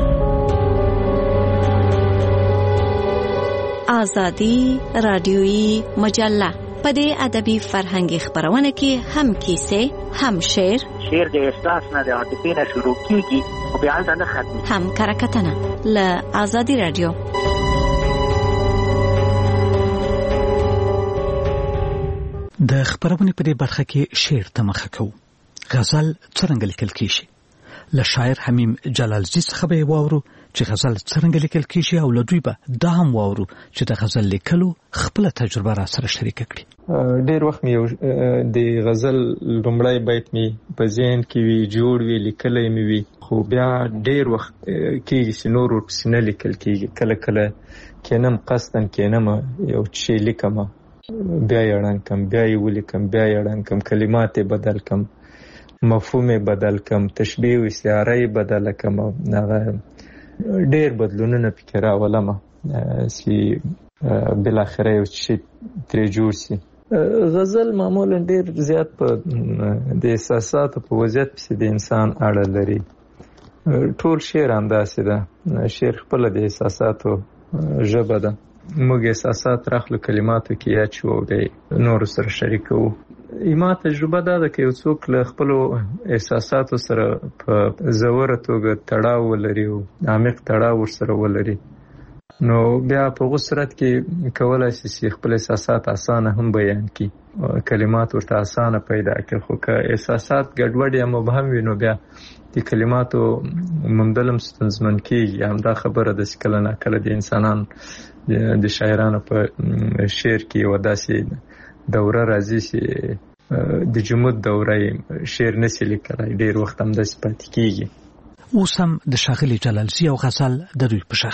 آزادی رادیویی مجله په دې ادبي فرهنګي خبرونه کې هم کیسې، هم شعر د احساس نه د عاطفې نه شروع کیږي او بیا نه ختمي، هم کرکټنه له آزادی رادیو. د خبرونه په دې برخه کې شعر ته مخه کوو. غزل څرنګه لیکل کیږي؟ له شاعر حمیم جلالزی څخه به واورو چې غزل څنګه لیکل کیږي او له دوی به دا هم واورو چې د غزل لیکلو خپل تجربه را سره شریک کړي. ډېر وخت مې د غزل لومړی بیت مې په ذهن کې وي، جوړ وي، لیکلی مې وي، خو بیا ډېر وخت کېږي چې نور ورپسې نه لیکل کېږي. کله کله کینم قصدن کینم یو شی لیکم، بیا یې ړنګ کم، بیا یې ولیکم، بیا یې ړنګ کم، کلمات یې بدل کم، مفهوم یې بدل کم، تشبیه و استعاره یې بدله کم. هغه ډېر بدلونونه پکې راولم چې بالاخره یو شی ترې جوړ شي. غزل معمولا ډېر زیات په د احساساتو په وضعیت پسې د انسان اړه لري. ټول شعر همداسې ده، شعر خپله د احساساتو ژبه ده. موږ احساسات راخلو کلماتو کې یاد شو او د نورو سره شریکوو. ما تجربه دا ده که یو څوک له خپلو احساساتو سره په ژوره توګه تړاو ولري او عمیق تړاو ورسره ولري، نو بیا په هغه صورت کې کولای شي چې خپل احساسات اسانه هم بیان کړي، کلمات ورته اسانه پیدا کړي. خو که احساسات ګډوډ یا مبهم وي نو بیا د کلماتو موندل هم ستونزمن کېږي. همدا خبره ده چې کله ناکله د انسانانو د شاعرانو په شعر کې یوه داسې دوره راځي چې د جمود دوره شعر نشي لیکلی، ډېر وخت همداسې پاتې کېږي. اوس هم د ښاغلي جلالزي او غزل د دوی په شخ.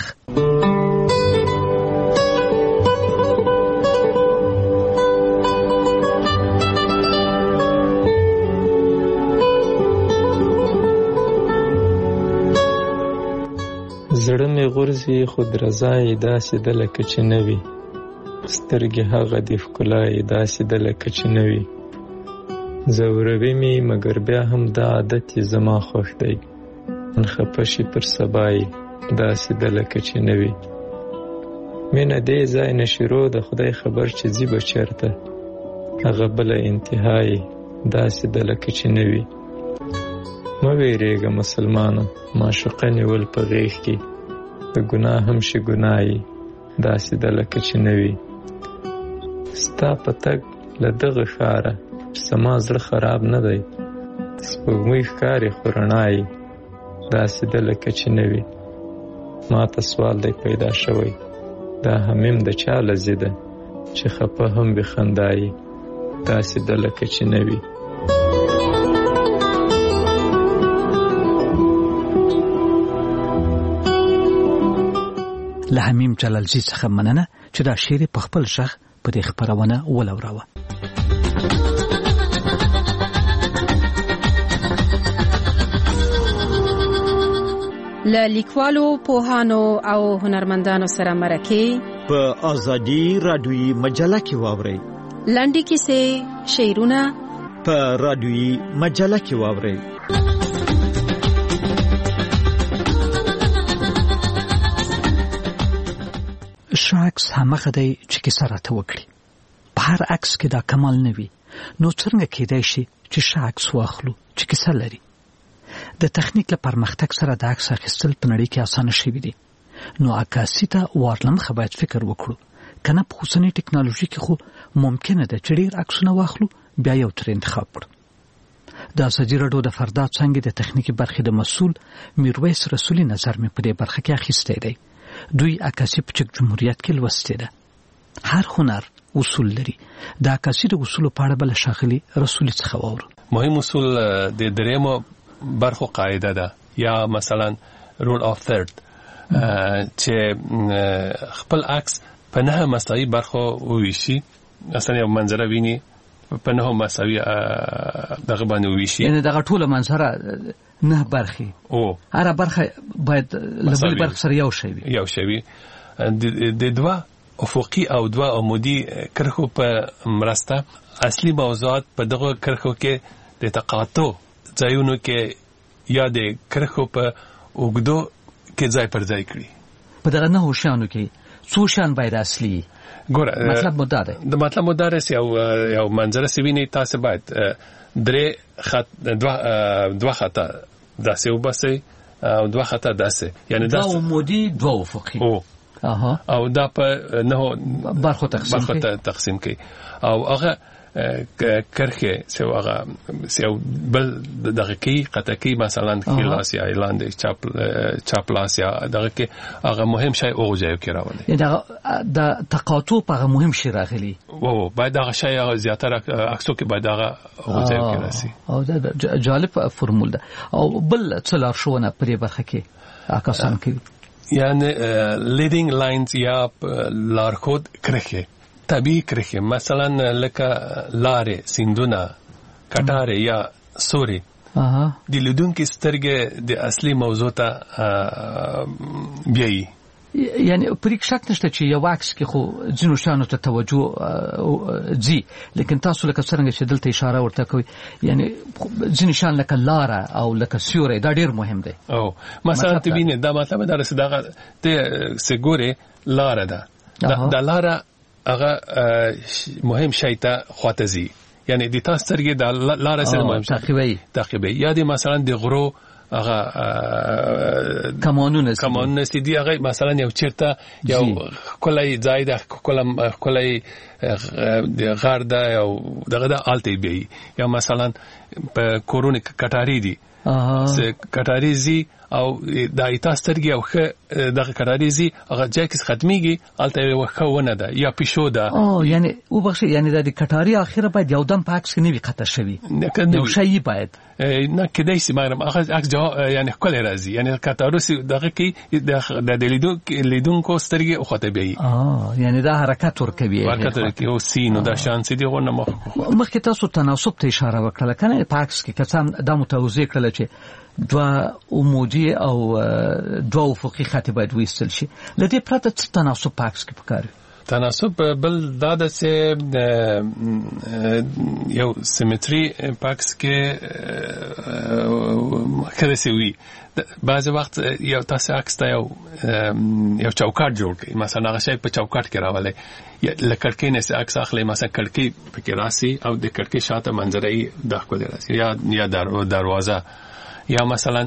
زړه مې غورځي خو درزا یې داسې ده لکه چې نه وي، سترګې هغه د ښکلا یې داسې ده لکه چې نه وي. ځوروي مې مګر بیا هم دا عادت یې زما خوښ دی، خفه شي پر سبا یې داسې ده لکه چې نه وي. مینه دې ځای نه شروع د خدای خبر چې ځي به چېرته، هغه بله انتها یې داسې ده لکه چې نه وي. مه ویرېږه مسلمانه، معشوقه نیول په غېږ کې د ګناه هم شي ګناه یې داسې ده لکه چې نه وي. ستا په تګ له دغه ښاره زما زړه خراب نه دی، سپوږمۍ ښکاري خو رڼا یې داسې ده لکه چې نه وي. ما ته سوال دی پیدا شوی، دا همیم د چا لذي ده چې خفه هم وي خندا یې داسې ده لکه چې نه وي. له حمیم جلالزي څخه مننه چې دا شعر په خپل ژغ په دې خپرونه ولوراوه. له لیکوالو، پوهانو او هنرمندانو سره مرکې په ازادي رادیوي مجله کې واورئ. لنډې کیسې، شعرونه په رادیوي مجله کې واورئ. عکس همغه دی چې کیسه راته وکړي. په هر عکس کې دا کمال نه وي، نو څنګه کېدای شي چې ښه عکس واخلو چې کیسه لري؟ د تخنیک له پرمختګ سره د عکس اخیستل په نړۍ کې اسانه شوي دي، نو عکاسي ته ورلمخه باید فکر وکړو. کنه په اوسنۍ ټکنالوژي کې خو ممکنه ده چې ډېر عکسونه واخلو بیا یو تر انتخاب کړو. د ازادي راډیو د فردا څانګې د تخنیکي برخې د مسؤل میرویس رسولي نظر مې په دې برخه کې اخیستی دی. دوی عکاسي په چک جمهوریت کې لوستې ده. هر هنر اصول لري. د عکاسي د اصولو په اړه بل ښاغلي رسولي څخه واورو. مهم اصول د درېمو برخو قاعده ده، یا مثلا رول اف ثرد، چې خپل عکس په نه مساوي برخو وویشي. اصلا یو منظره ویني په نه مساوي دغه باندې وویشي، یعنی دغه ټوله منظره نه برخې او هر برخه باید له بل برخه سره یو شی وي. د دوه افقي او دوه عمودي کرښو په مرسته اصلي موضوعات په دغه کرښو کې د تقاطع ځایونو کې یا د کرښو په اوږدو کې ځای پر ځای کړي. په دغه نه شانو کې څو شان باید اصلي ګوره مطلب مدار د مطلب مدارس یو منظره سویني تاسو باید درې خط دوه خطا داسې وباسي او دوه خطا داسې، یعنی دا عمودي دوه افقي او دا په نه برخو تقسیم کوي او هغه کرخه سو هغه سو بل دغه کې قطکی مثلا خلاص یا اعلان د چاپلاس یا دغه کې هغه مهم شی او ځای کې راولي د تقاطع په مهم شی راغلي وو باید هغه شی زیاتره عکسو کې باید هغه او ځای کې راسي او دا جالب فرمول ده او بل څلار شونه پرې برخه کې اکاسان کې یعنی لیدینګ لاینز یا لارښود کرخه طبیعي کرخه مثلا لکه لارې سیندونه کټاره یا سوري د لیدونکو سترګې د اصلي موضوع ته بیایي یعنی پرې شک نشته چې یو عکس کې خو ځینو شانو ته توجه ځي لیکن تاسو لکه څنګه چې دلته اشاره ورته کوي یعنی ځینو شان لکه لاره او لکه سیوري دا ډیر مهم دی او مثلا تبینه دا مطلب دا رسیدغه ته سګوري لاره ده دا لاره هغه مهم شی ته خواتزي یعنی د تاسو ترګه د لاره سره مهم تعقیبي یا د مثلا د غرو هغه کمانونه دي هغه مثلا یو چیرته یو کولای ځای ده کولای د غار ده او دغه د الټي بي یا مثلا په کورونه کټاری دي کټاریزي او د ایتاسترګي او دغه کټاریزي هغه ځکه ختميږي الته وخونه ده یا پښو ده یعنی او بخښه یعنی د کټاری اخره باید یو دم پاکس نه وي خطر شوی نو شي باید نه کدی سي مګرم هغه عکس یعنی کله راځي یعنی کټاروسي دغه کې د لیدونکو سترګي او خطبي یعنی دا حرکت ورکوي او سینو دا شانس دي غو مخکې تاسو تناسب ته اشاره وکړه کنه پاکس کې کسان د متوازی کړل چې دوا عمودي او دوا افقي خط باید وېستل شي لدې پرته تناسب پاکس کې پکاري تناسب بل دا د یو سیمټري پاکس کې کله سی وی بعض وخت یو تاسو عکس ته یو چوکاټ جوړ کړئ مثلا هغه شی په چوکاټ کې راولئ لکړکې نه سي عکس اخلي مثلا کړکۍ پکې راسي او د کړکۍ شاته منظرې داخله راسي یا دروازه یا مثلا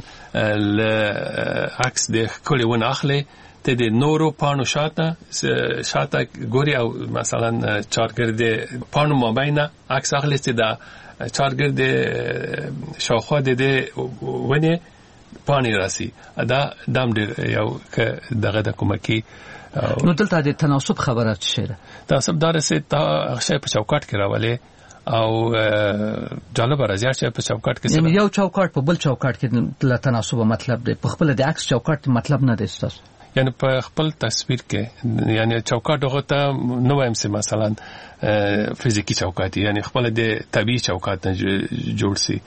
عکس د کلی ون اخلي ته د نورو پانو شاته ګوري او مثلا چارګرد پانو مابین عکس اخلي چې دا چارګرد شاوخوا د ونه پانی راسي دا دام ډیر یو دغه د کومکی نو دلته د تناسب خبره څه ده تناسب دار سه تا شی په چوکاټ کې راولي او جالب راځي چې په چوکاټ کې یعنی یو چوکاټ په بل چوکاټ کې د تناسب مطلب دی په خپل د عکس چوکاټ مطلب نه دی تاسو یعنی په خپل تصویر کې یعنی چوکاټ هغه ته نو وایم سي مثلا فزیکی چوکاټ یعنی خپل د طبيعي چوکاټ نه جوړ سي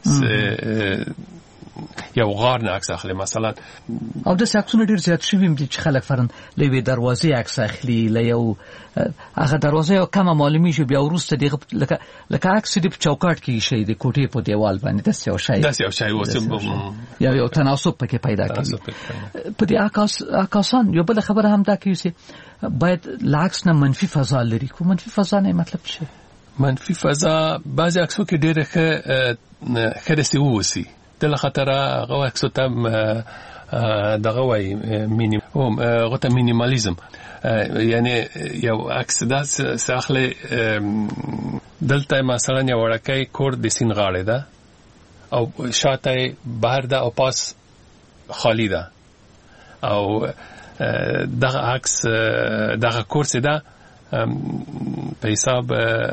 یو غار نه عکس اخلي مثلا او د ساکسونه ډیر زیات شویم چې خلک فرن لوي دروازې عکس اخلي ليو هغه دروازه یو کومه معلومي شو بیا ورسته دغه لکه عکس دی په چوکاټ کې شي د کوټې په دیوال باندې داسې یو شی یو تناسب پکې پیدا کیږي په دې عکاسان یو بل خبره هم دا کوي چې باید لاکس نه منفي فضا لري کوم منفي فضا نه مطلب څه منفي فضا بعضی عکسو کې ډېر خرسي ووسی دل خطر هغه عکسو ته دغه وای مینیمالیزم یعنی یو عکس دا ساخله دلته مثلا یو ورکه کور د سین غاړه ده او شاته بهر ده او پاس خالی ده او دغه عکس دغه کورس ده په حساب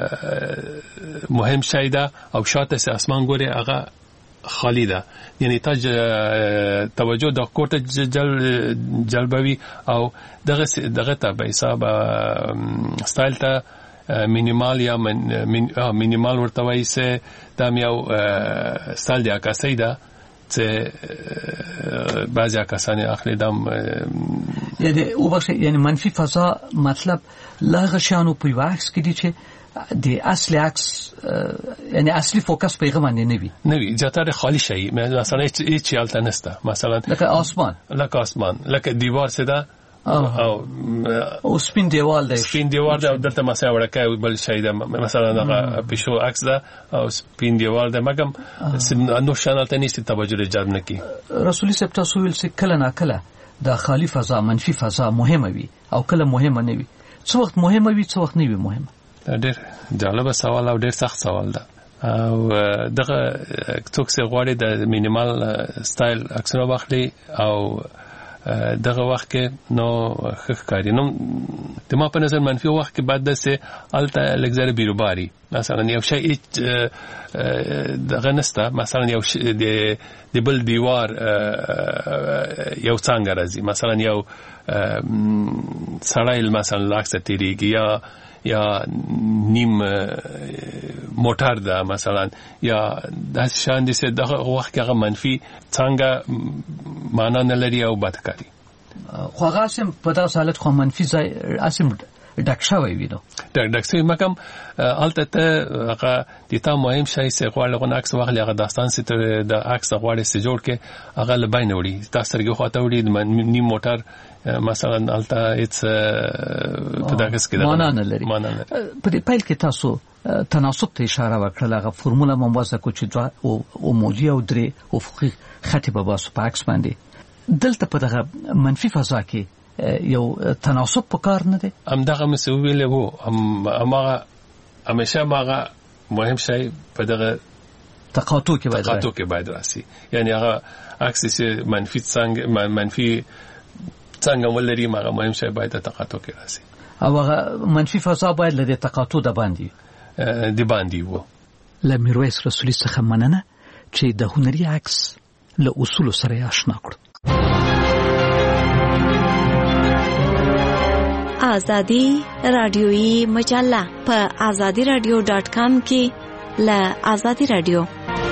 مهم شی ده او شاته سه اسمان ګوري هغه خالی ده یعنی توجه د کوټه جلبوي او دغه ته په حساب سټایل ته مینیمال یا مینیمال ورته وایي سه دا یو سټایل دی عکاسي ده چې بعضی عکاسان اخلي دم یعنی او بخش یعنی منفی فضا مطلب لاغه شانو په واکس کې دي چې د اصلي عکس یعنی اصلي فوکس پیغام نه وي زیاتره خالی شي مثلا هیڅ حالت نشته مثلا لکه آسمان لکه دیوار سده او سپین دیوال دی دلته مثلا ورکه بل شي ده مثلا هغه پښو عکس ده او سپین دیوال ده مګم نو شانل ته نشي توجه جلب نکي رسول الله تاسو ویل چې کله نه کله د خالی فضا منفي فضا مهمه وي او کله مهمه نه وي څو وخت مهمه وي څو وخت نه وي مهمه ډېر جالب سوال او ډېر سخت سوال ده او دغه څوک چې غواړي د مینیمال سټایل عکسونه واخلي او دغه وخت کې نو ښکاري نو د ما په نظر منفي وخت کې بعد داسې هلته لږ بیروباري مثلا یو شی دغه نسته مثلا یو د بل دیوار یو څانګه راځي مثلا یو سړی مثلا لاکسه تیریږي یا نیم موټر ده مثلا یا داسې شان دي چې دغه وخت کې هغه منفي څنګه معنا نه لري او بدکاري خو هغه سم په داسې حالت خو منفي ځای اسم ډک شوی وي نو ډک شوی مګم البته ته هغه د تا مهم شی چې غواړي غو عکس واخلي هغه داستان چې د عکس غواړي چې جوړ کې هغه لباین وړي تاسو سره خواته وړي نیم موټر مثلا البته هیڅ په دغه کې معنا نه لري په دې پیل کې تاسو تناسب ته اشاره وکړه هغه فرموله موازه کو چې او موجي او درې افقي خط په واسطه په عکس باندې دلته په دغه منفي فضا کې یو تناسب په کار نه دی هم دغه مسویل وو هغه همیشه هغه مهم شی په دغه تقاطع کې باید راسي یعنی هغه عکس چې منفي څنګه ولري هغه مهم شی باید تقاطع کې راسي او هغه منفي فضا باید له تقاطع د باندې وو له میرویس رسولي څخه مننه چې د هنري عکس له اصول سره آشنا کړ آزادی رادیویی مجله په azadiradio.com کې له آزادی رادیو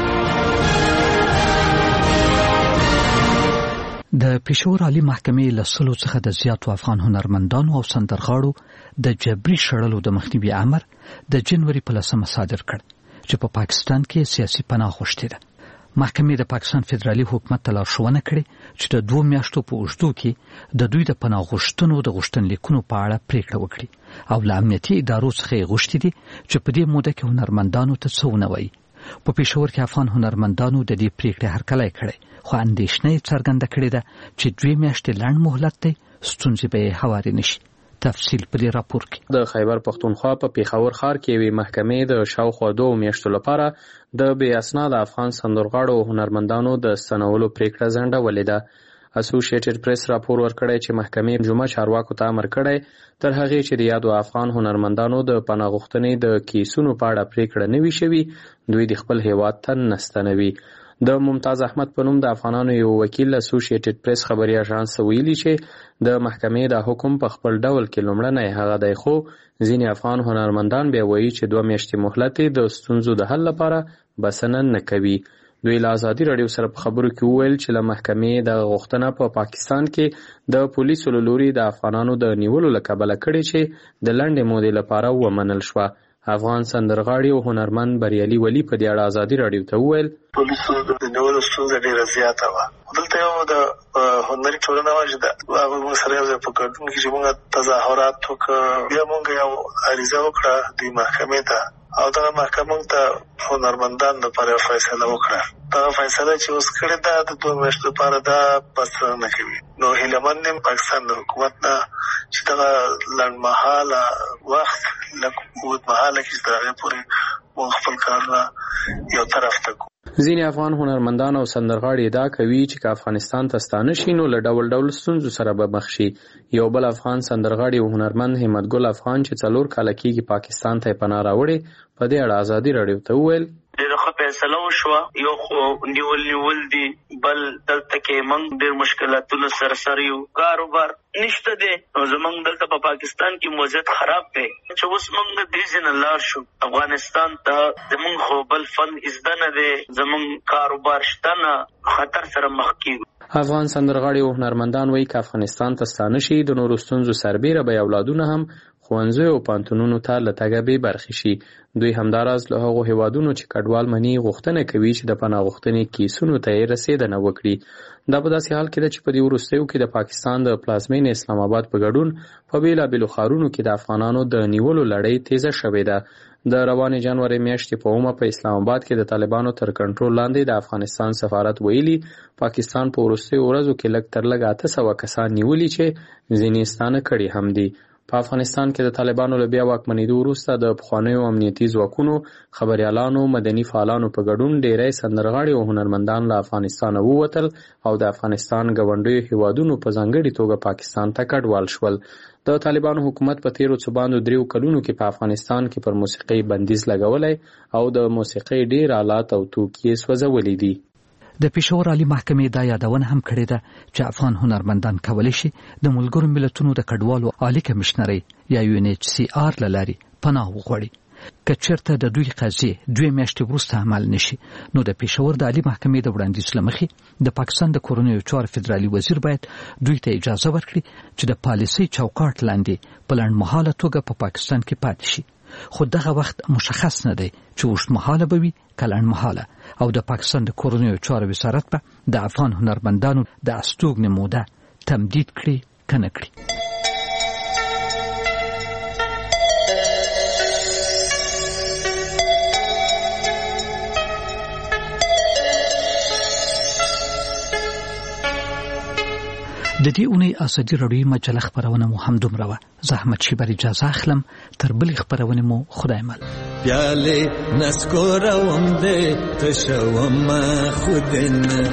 د پېښور عالی محکمې له سلو څخه د زیاتو افغان هنرمندانو او سندرغاړو د جبري شړلو د مخنیوي امر د جنوري په 10 صادر کړ چې په پاکستان کې سیاسي پناه غوښتې ده. محکمې د پاکستان فدرالي حکومت ته لارښوونه کړې چې د 2 میاشتو په اوږدو کې د دوی د پناه غوښتنو د غوښتنلیکونو په اړه پریکړه وکړي او له امنیتي ادارو څخه غوښتي دي چې په دې موده کې هنرمندانو ته څه ونه وایي. په پېښور کې افغان هنرمندانو د دې پریکړې هرکلی کړی خو اندېښنه یې څرګنده کړې ده چې 2 میاشتې لنډ مهلت دی ستونزې به یې هوارې نشي. تفصیل په دې راپور کې د خیبر پښتونخوا په پېښور ښار کې یوې محکمې د شاوخوا 2 میاشتو لپاره د بې اسناد افغان سندرغاړو او هنرمندانو د ستنولو پریکړه ځنډولې ده. اسوسییټډ پریس راپور ورکړی چې محکمې جمعه چارواکو ته امر کړی تر هغې چې د یادو افغان هنرمندانو د پناه غوښتنې د کیسونو په اړه پریکړه نه وي شوې دوی د خپل هیواد ته نه ستنوي. د ممتاز احمد په نوم د افغانانو یو وکیل اسوسییټډ پریس خبري اژانس ویلي چې د محکمې د حکم په خپل ډول کې لومړنی هغه دی خو ځینې افغان هنرمندان بیا وایي چې 2 میاشتې مهلت د ستونزو د حل لپاره بسنه نه کوي. دوی له ازادي رادیو سره په خبرو کې وویل چې له محکمې د غوښتنه په پاکستان کې د پولیسو له لوري د افغانانو د نیولو له کبله کړې چې د لنډې مودې لپاره ومنل شوه. افغان سندرغاړي او هنرمند بریالي ولی په دې اړه ازادي رادیو ته وویل پولیسو د نیولو ستونزه ډېره زیاته وه. دلته یو د هنري ټولنه وه چې هغه موږ سره یو ځای په ګډون کې چې موږ تظاهرات وکړه بیا موږ یو عریضه وکړه د محکمې ته او دغه محکمه ته هنرمندانو لپاره یو فیصله وکړه. دغه فیصله چې اوس کړې ده د 2 میاشتو لپاره دا بسنه نه کوي. نو هیله من یم پاکستان د حکومت نه چې دغه لنډمهاله وخت لږ اوږدمهاله کې چې تر هغې پورې موږ خپل کارونه یو طرف ته کړو. ځینې افغان هنرمندان او سندرغاړي ادعا کوي چې که افغانستان ته ستانه شي نو له ډول ډول ستونزو سره به مخ شي. یو بل افغان سندرغاړي او هنرمند همت ګل افغان چې 4 کاله کېږي پاکستان ته پناه راوړې په دې اړه ازادي رادیو ته وویل ډېره ښه فیصله وشوه. یو خو نیول دي بل دلته کې موږ ډېر مشکلاتونه سره یو کاروبار نشته دی نو زموږ دلته په پاکستان کې وضعیت خراب دی چې اوس موږ دې ځینه لاړ شو افغانستان ته زموږ خو بل فن ازده نه دی زموږ کاروبار شته نه خطر سره مخ کېږو. افغان سندرغاړي او هنرمندان وایي که افغانستان ته ستانه شي د نورو ستونزو سربیره به اولادونه هم ښوونځیو او پوهنتونونو ته له تګه بې برخې شي. دوی همداراز له هغو هیوادونو چې کډوال مني غوښتنه کوي چې د پناه غوښتنې کیسونو ته یې رسېدنه وکړي. دا په داسې حال کې ده چې په دې وروستیو کې د پاکستان د پلازمینې اسلام آباد په ګډون په بېلابېلو ښارونو کې د افغانانو د نیولو لړۍ تیزه شوې ده. د روانې جنوري میاشتې په اومه په اسلام آباد کې د طالبانو تر کنټرول لاندې د افغانستان سفارت ویلي پاکستان په وروستیو ورځو کې لږ تر لږه 800 کسان نیولي چې ځینې ستانه کړي هم دي. په افغانستان کې د طالبانو له بیا واکمنېدو وروسته د پخوانیو امنیتي ځواکونو، خبریالانو، مدني فعالانو په ګډون ډیری سندرغاړي او هنرمندان له افغانستانه ووتل او د افغانستان ګاونډیو هیوادونو په ځانګړي توګه پاکستان ته کډوال شول. د طالبانو حکومت په تیرو څه باندې 3 کلونو کې په افغانستان کې پر موسیقۍ بندیز لګولی او د موسیقۍ ډیر آلات او توکي سوځولي دي. د پېښور عالي محکمې دا یادونه هم کړې ده چې افغان هنرمندان کولی شي د ملګرو ملتونو د کډوالو عالي کمشنرۍ یا UNHCR له لارې پناه وغواړي. که چېرته د دوی قضیې 2 میاشتې وروسته عمل نشي، نو د پېښور د عالي محکمې د وړاندیز له مخې د پاکستان د کورنیو چارو فدرالي وزیر باید دوی ته اجازه ورکړي چې د پالیسۍ چوکاټ لاندې په لنډمهاله توګه په پاکستان کې پاتې شي. خو دغه وخت مشخص نه دی چې اوږدمهاله به وي که لنډمهاله، او د پاکستان د کورنیو چارو وزارت به د افغان هنرمندانو د استوګنې موده تمدید کړي که نه کړي. د دې اونۍ ازادي راډیوي مجله خپرونه مو هم دومره وه. زه احمد شیبر اجازه اخلم. تر بلې خپرونې مو خدای مل. پیالې نسکوروم دې تشوم خودنه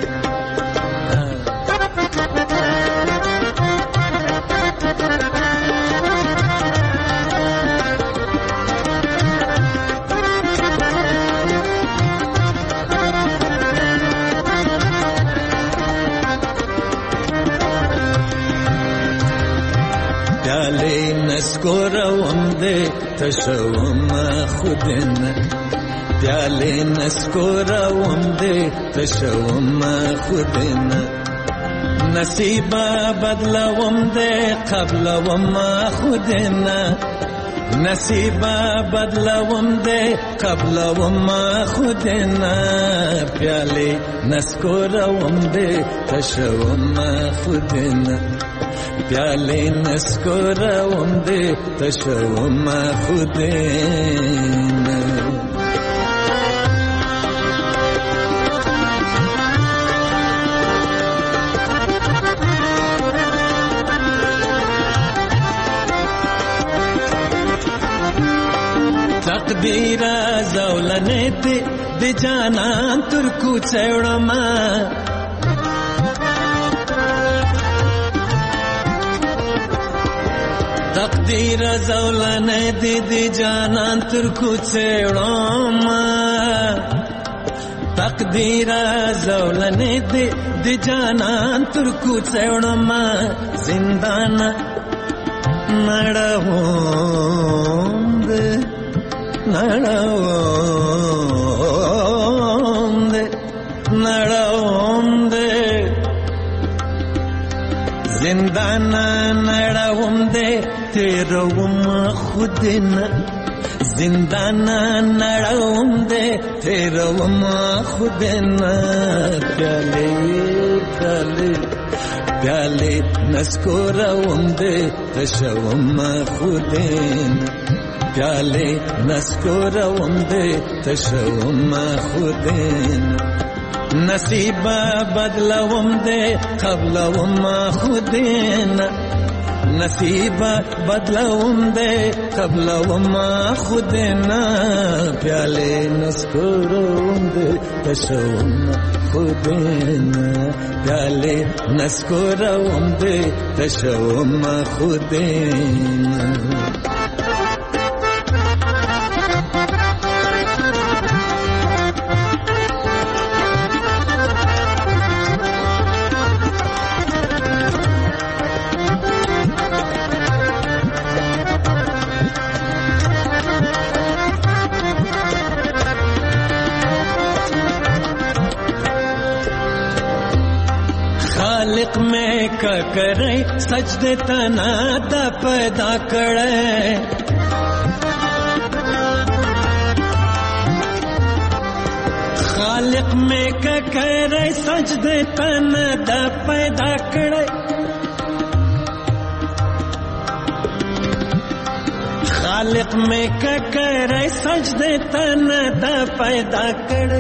نسکوروم دې تشوم خودنه پیالې نسکوروم دې تشوم خودنه نصیبه بدلوم دې قبلوم خودنه نصیبه بدلوم دې قبلوم خودنه پیالې نسکوروم دې تشوم خودنه پیالې نسکوروم دې تشوم خودنه. تقدیر زولنې دې د جانان تر کوڅه وړم تقدیر زولنې دې د جانان تر کوڅه وړم تقدیر زولنې دې د جانان تر کوڅه وړم زندان نړوم دې نړوم دې زندان نړوم دې تیروم خودنه زندان نړوم دې تیروم خودنه پیالې پیالې نسکوروم دې تشوم خودنه پیالې نسکوروم دې تشوم خودنه نصیبه بدلوم دې قبلوم خودنه نصیبه بدلوم دې قبلوم خودنه پیالې نسکوروم دې تشوم خودنه پیالې نسکوروم دې تشوم خودنه. خالق میں کرے سجدے تنا دا پیدا کرے خالق میں کرے سجدے تنا دا پیدا کرے خالق میں کرے سجدے تنا دا پیدا کرے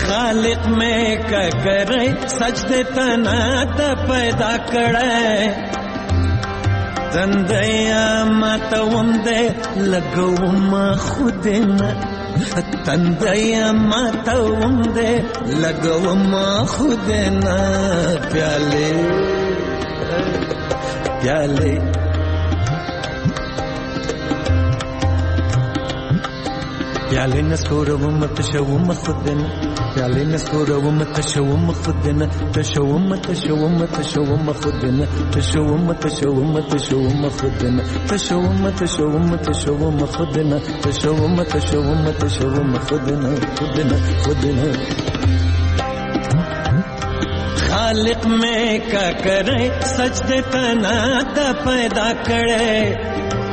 خالق میں کا کرے سجدے تنا ته پیدا کړه تندیا ماتوم دې لګوم خودنا تندیا ماتوم دې لګوم خودنا پیاله پیاله پیاله نسکوروم تشوم خودنا پیاله نسکوروم تشوم خودنا تشوم تشوم تشوم خودنا تشوم تشوم تشوم خودنا تشوم تشوم تشوم خودنا تشوم تشوم تشوم خودنا خودنا خودنا خالق میں کا کرے سجدے تنا ته پیدا کړه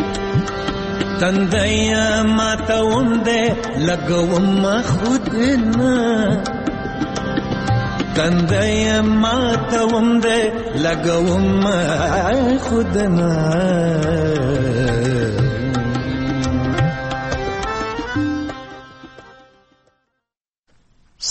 تندیا ماتوم دې لګوم خودنا تندیا ماتوم دې لګوم خودنا